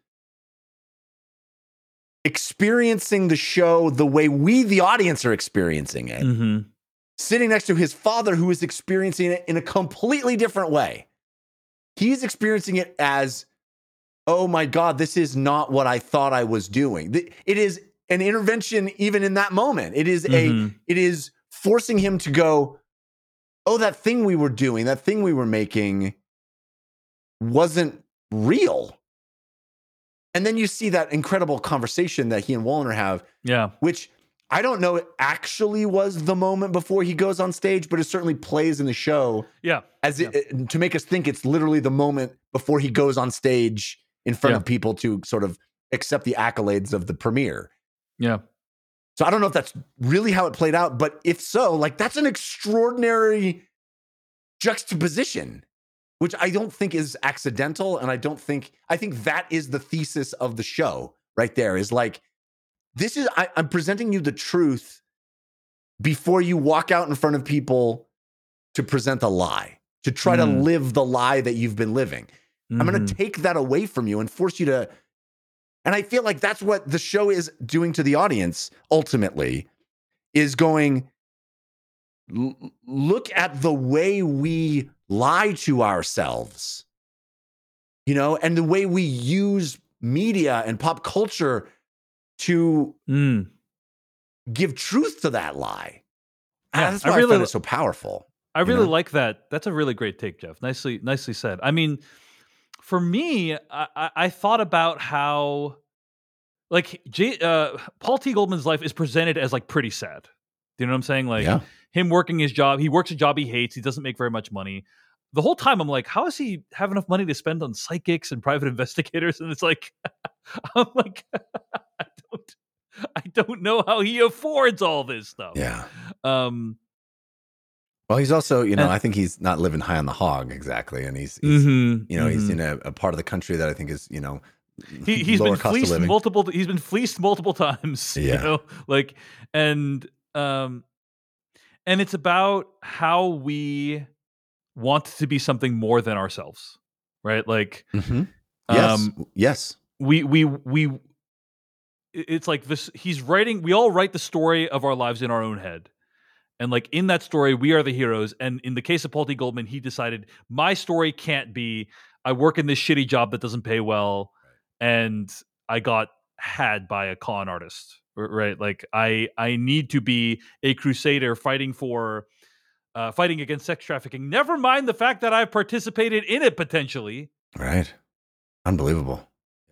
experiencing the show the way we, the audience, are experiencing it. Mm-hmm. Sitting next to his father, who is experiencing it in a completely different way. He's experiencing it as, oh my God, this is not what I thought I was doing. It is an intervention even in that moment. It is mm-hmm. a, it is forcing him to go, oh, that thing we were doing, that thing we were making wasn't real. And then you see that incredible conversation that he and Wallner have, yeah, which I don't know it actually was the moment before he goes on stage, but it certainly plays in the show. Yeah. As it, yeah. it, to make us think it's literally the moment before he goes on stage in front Yeah. of people to sort of accept the accolades of the premiere. Yeah. So I don't know if that's really how it played out, but if so, like that's an extraordinary juxtaposition, which I don't think is accidental. And I don't think, I think that is the thesis of the show right there, is like, this is, I, I'm presenting you the truth before you walk out in front of people to present a lie, to try Mm. to live the lie that you've been living. I'm going to Mhm. take that away from you and force you to. And I feel like that's what the show is doing to the audience ultimately, is going, L- look at the way we lie to ourselves, you know, and the way we use media and pop culture to Mm. give truth to that lie. Yeah, And that's I why I, really- find it so powerful. I You really know? like that. That's a really great take, Jeff. Nicely, nicely said. I mean, for me, I, I, I thought about how, like, J, uh, Paul T. Goldman's life is presented as like pretty sad. Do you know what I'm saying? Like Yeah. him working his job, he works a job he hates. He doesn't make very much money. The whole time, I'm like, how does he have enough money to spend on psychics and private investigators? And it's like, I'm like, I don't, I don't know how he affords all this stuff. Yeah. Um. Well, he's also, you know, And- I think he's not living high on the hog exactly. And he's, he's mhm, you know, he's mhm. in a, a part of the country that I think is, you know, he, he's lower been cost of fleeced living. multiple he's been fleeced multiple times. Yeah. You know, like, and um and it's about how we want to be something more than ourselves, right? Like, Mhm. Yes. um yes. we we we it- it's like this, he's writing, we all write the story of our lives in our own head. And like in that story, we are the heroes. And in the case of Paul T. Goldman, he decided my story can't be, I work in this shitty job that doesn't pay well, and I got had by a con artist. r- Right? Like I I need to be a crusader fighting for uh, fighting against sex trafficking. Never mind the fact that I've participated in it potentially. Right. Unbelievable.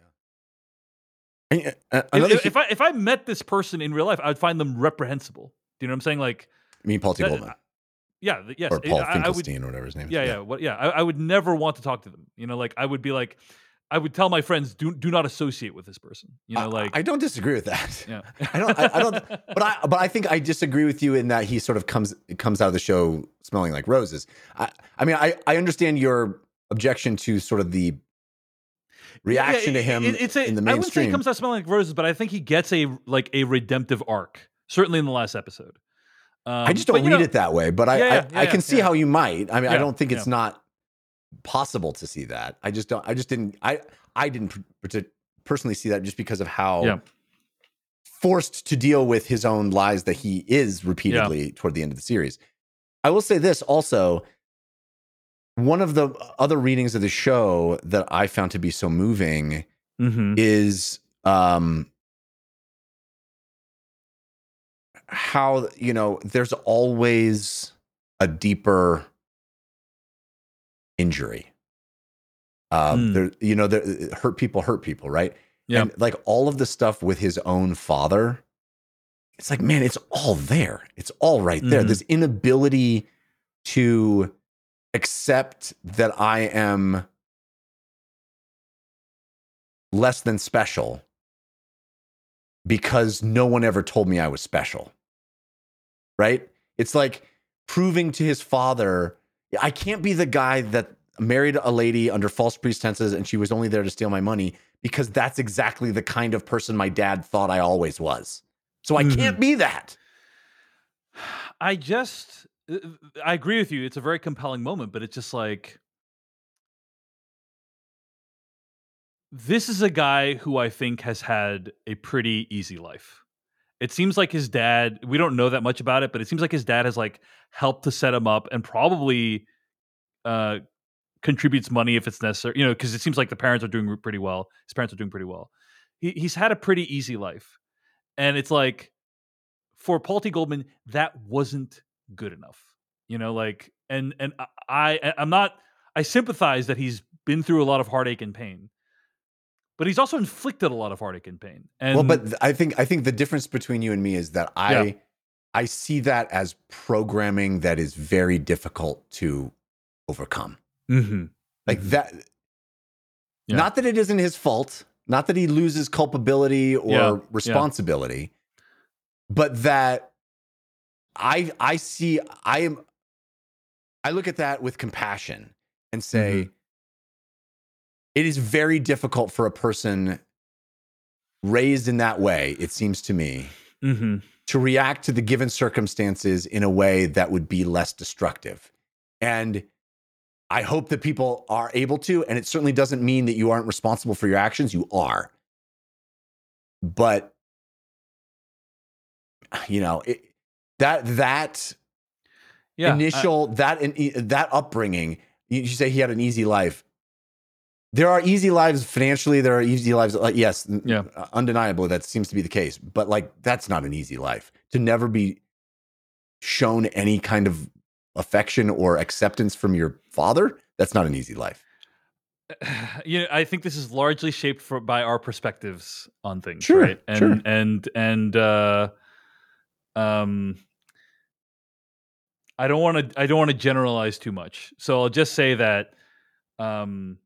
Yeah. And, uh, If, another, if, if I if I met this person in real life, I would find them reprehensible. Do you know what I'm saying? Like, I mean, Paul T. that- Goldman yeah, th- yes, or Paul I, I would. Finkelstein or whatever his name is. Yeah, yeah, what? Yeah, I, I would never want to talk to them. You know, like I would be like, I would tell my friends, do do not associate with this person. You know, I- like I, don't disagree with that. yeah, I don't. I, I don't. But I. But I think I disagree with you in that he sort of comes comes out of the show smelling like roses. I. I mean, I. I understand your objection to sort of the reaction Yeah, to him it- it's a, in the I wouldn't say he mainstream. comes out smelling like roses, but I think he gets a like a redemptive arc. Certainly in the last episode. Um, I just but, don't you read know, it that way. But I. Yeah, yeah, I, yeah, I can yeah, see yeah. how you might. I mean, I Yeah, don't think it's yeah. not possible to see that. I just don't. I just didn't. I. I didn't pr- personally see that just because of how. Yeah. Forced to deal with his own lies that he is repeatedly toward the end of the series. I will say this also. One of the other readings of the show that I found to be so moving Mhm. is um, how, you know, there's always a deeper injury. Uh, Mm. there, you know, there, hurt people hurt people, right? Yeah. And like all of the stuff with his own father, it's like, man, it's all there. It's all right there. Mhm. This inability to accept that I am less than special because no one ever told me I was special. Right? It's like proving to his father, I can't be the guy that married a lady under false pretenses and she was only there to steal my money, because that's exactly the kind of person my dad thought I always was. So I Mhm. can't be that. I just, I agree with you. It's a very compelling moment, but it's just like, this is a guy who I think has had a pretty easy life. It seems like his dad, we don't know that much about it, but it seems like his dad has like helped to set him up and probably uh, contributes money if it's necessary, you know, because it seems like the parents are doing pretty well. His parents are doing pretty well. He, he's had a pretty easy life. And it's like, for Paul T. Goldman, that wasn't good enough, you know, like, and, and I, I, I'm not, I sympathize that he's been through a lot of heartache and pain, but he's also inflicted a lot of heartache and pain. And Well, but th- I think I think the difference between you and me is that I Yeah. I see that as programming that is very difficult to overcome. Mhm. Like Mhm. that Yeah. Not that it isn't his fault, not that he loses culpability or Yeah. responsibility, but that I I see I am I look at that with compassion and say Mhm. it is very difficult for a person raised in that way, it seems to me, Mhm. to react to the given circumstances in a way that would be less destructive. And I hope that people are able to, and it certainly doesn't mean that you aren't responsible for your actions. You are. But, you know, it, that that Yeah. I- initial, that in, that upbringing, you, you say he had an easy life. There are easy lives financially. There are easy lives. Like, yes, Yeah. undeniably, that seems to be the case. But like, that's not an easy life. To never be shown any kind of affection or acceptance from your father, that's not an easy life. You know, I think this is largely shaped for, by our perspectives on things, Sure, right? And sure. and and uh, um, I don't want to I don't want to generalize too much, so I'll just say that, um,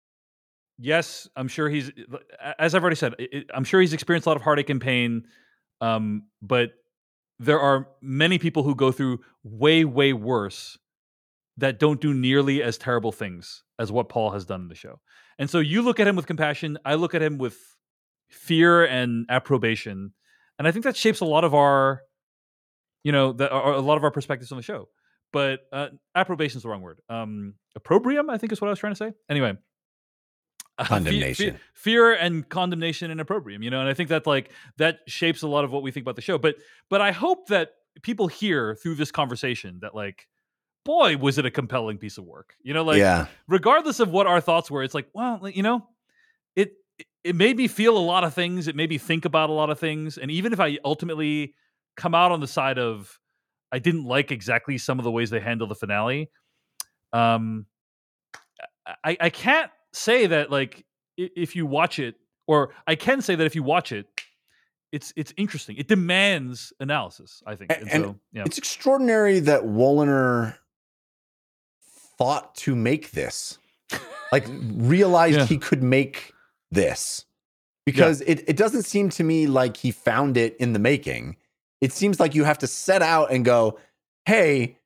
yes, I'm sure he's, as I've already said, it, I'm sure he's experienced a lot of heartache and pain, um, but there are many people who go through way way worse that don't do nearly as terrible things as what Paul has done in the show. And so you look at him with compassion, I look at him with fear and approbation. And I think that shapes a lot of our, you know, the, our, a lot of our perspectives on the show. But uh, approbation is the wrong word. Um, opprobrium, I think is what I was trying to say. Anyway, uh, fe- Condemnation. fe- fear and condemnation and opprobrium, you know, and I think that like that shapes a lot of what we think about the show. But but I hope that people hear through this conversation that like, boy, was it a compelling piece of work. You know, like Yeah. regardless of what our thoughts were, it's like, well, you know, it it made me feel a lot of things. It made me think about a lot of things. And even if I ultimately come out on the side of I didn't like exactly some of the ways they handle the finale, um, I, I can't say that like i- if you watch it, or I can say that if you watch it, it's it's interesting. It demands analysis, I think. A- And, and so, yeah, It's extraordinary that Woliner thought to make this, like realized Yeah. he could make this, because it, it doesn't seem to me like he found it in the making. It seems like you have to set out and go, hey,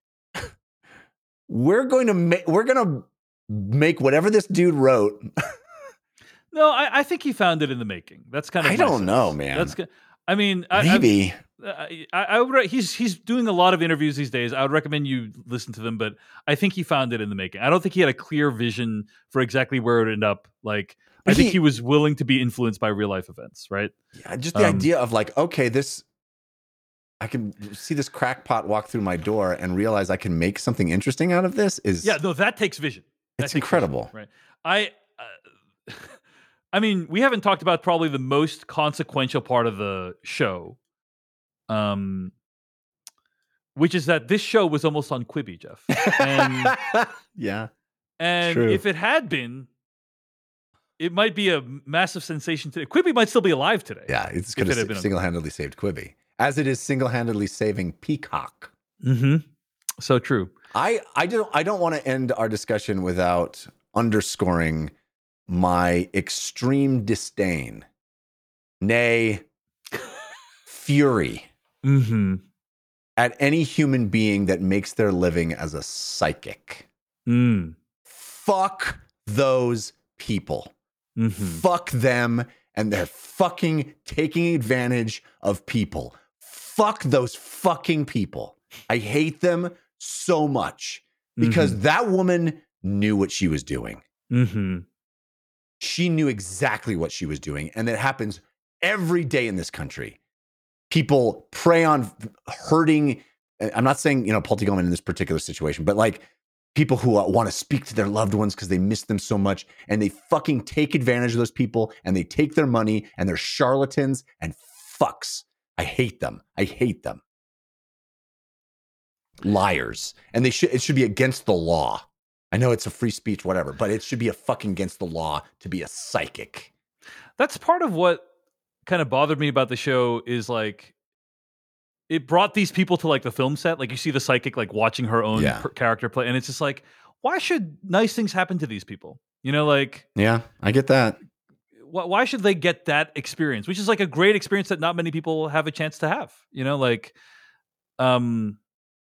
we're going to make, we're going to make whatever this dude wrote. no, I, I think he found it in the making. That's kind of I my don't sense. know, man. That's ki- I mean, I, Maybe. I, I, I would. re- He's he's doing a lot of interviews these days. I would recommend you listen to them, but I think he found it in the making. I don't think he had a clear vision for exactly where it would end up. Like, But I think he- he was willing to be influenced by real life events, right? Yeah, just the Um, idea of like, okay, this, I can see this crackpot walk through my door and realize I can make something interesting out of this is, Yeah, no, that takes vision. That it's takes incredible. vision, right? I, uh, I mean, we haven't talked about probably the most consequential part of the show, um, which is that this show was almost on Quibi, Jeff. And yeah. and True. if it had been, it might be a massive sensation today. Quibi might still be alive today. Yeah. It's If going it had to been on- single handedly saved Quibi, as it is single handedly saving Peacock. Mm-hmm. So true. I, I don't I don't want to end our discussion without underscoring my extreme disdain, nay, fury Mm-hmm. at any human being that makes their living as a psychic. Mm. Fuck those people. Mm-hmm. Fuck them and they're fucking taking advantage of people. Fuck those fucking people. I hate them so much because that woman knew what she was doing. Mm-hmm. She knew exactly what she was doing. And that happens every day in this country. People prey on hurting. I'm not saying, you know, Paul T. Goldman in this particular situation, but like people who uh, want to speak to their loved ones because they miss them so much, and they fucking take advantage of those people and they take their money, and they're charlatans and fucks. I hate them. I hate them. Liars. And they should, it should be against the law. I know it's a free speech, whatever, but it should be a fucking against the law to be a psychic. That's part of what kind of bothered me about the show is like it brought these people to like the film set. Like you see the psychic like watching her own Yeah. per- character play, and it's just like, why should nice things happen to these people? You know, like, Yeah, I get that. wh- why should they get that experience, which is like a great experience that not many people have a chance to have, you know, like, um,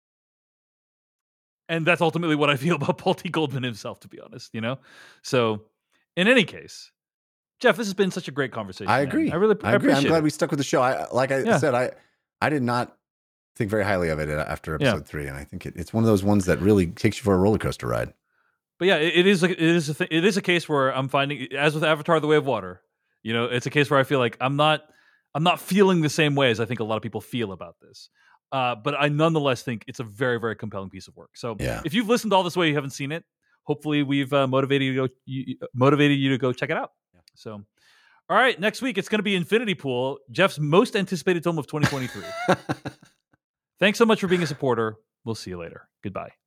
and that's ultimately what I feel about Paul T. Goldman himself, to be honest, you know? So in any case, Jeff, this has been such a great conversation. I man. agree. I really I I agree. appreciate I'm glad it. we stuck with the show. I like I Yeah. said, I I did not think very highly of it after Yeah. episode three, and I think it, it's one of those ones that really takes you for a roller coaster ride. But yeah, it, it is. A, it is. A th- it is a case where I'm finding, as with Avatar: The Way of Water, you know, it's a case where I feel like I'm not, I'm not feeling the same way as I think a lot of people feel about this. Uh, but I nonetheless think it's a very, very compelling piece of work. So Yeah. if you've listened all this way, you haven't seen it. Hopefully, we've uh, motivated you to go, you, motivated you to go check it out. Yeah. So, all right, next week it's going to be Infinity Pool, Jeff's most anticipated film of twenty twenty-three. Thanks so much for being a supporter. We'll see you later. Goodbye.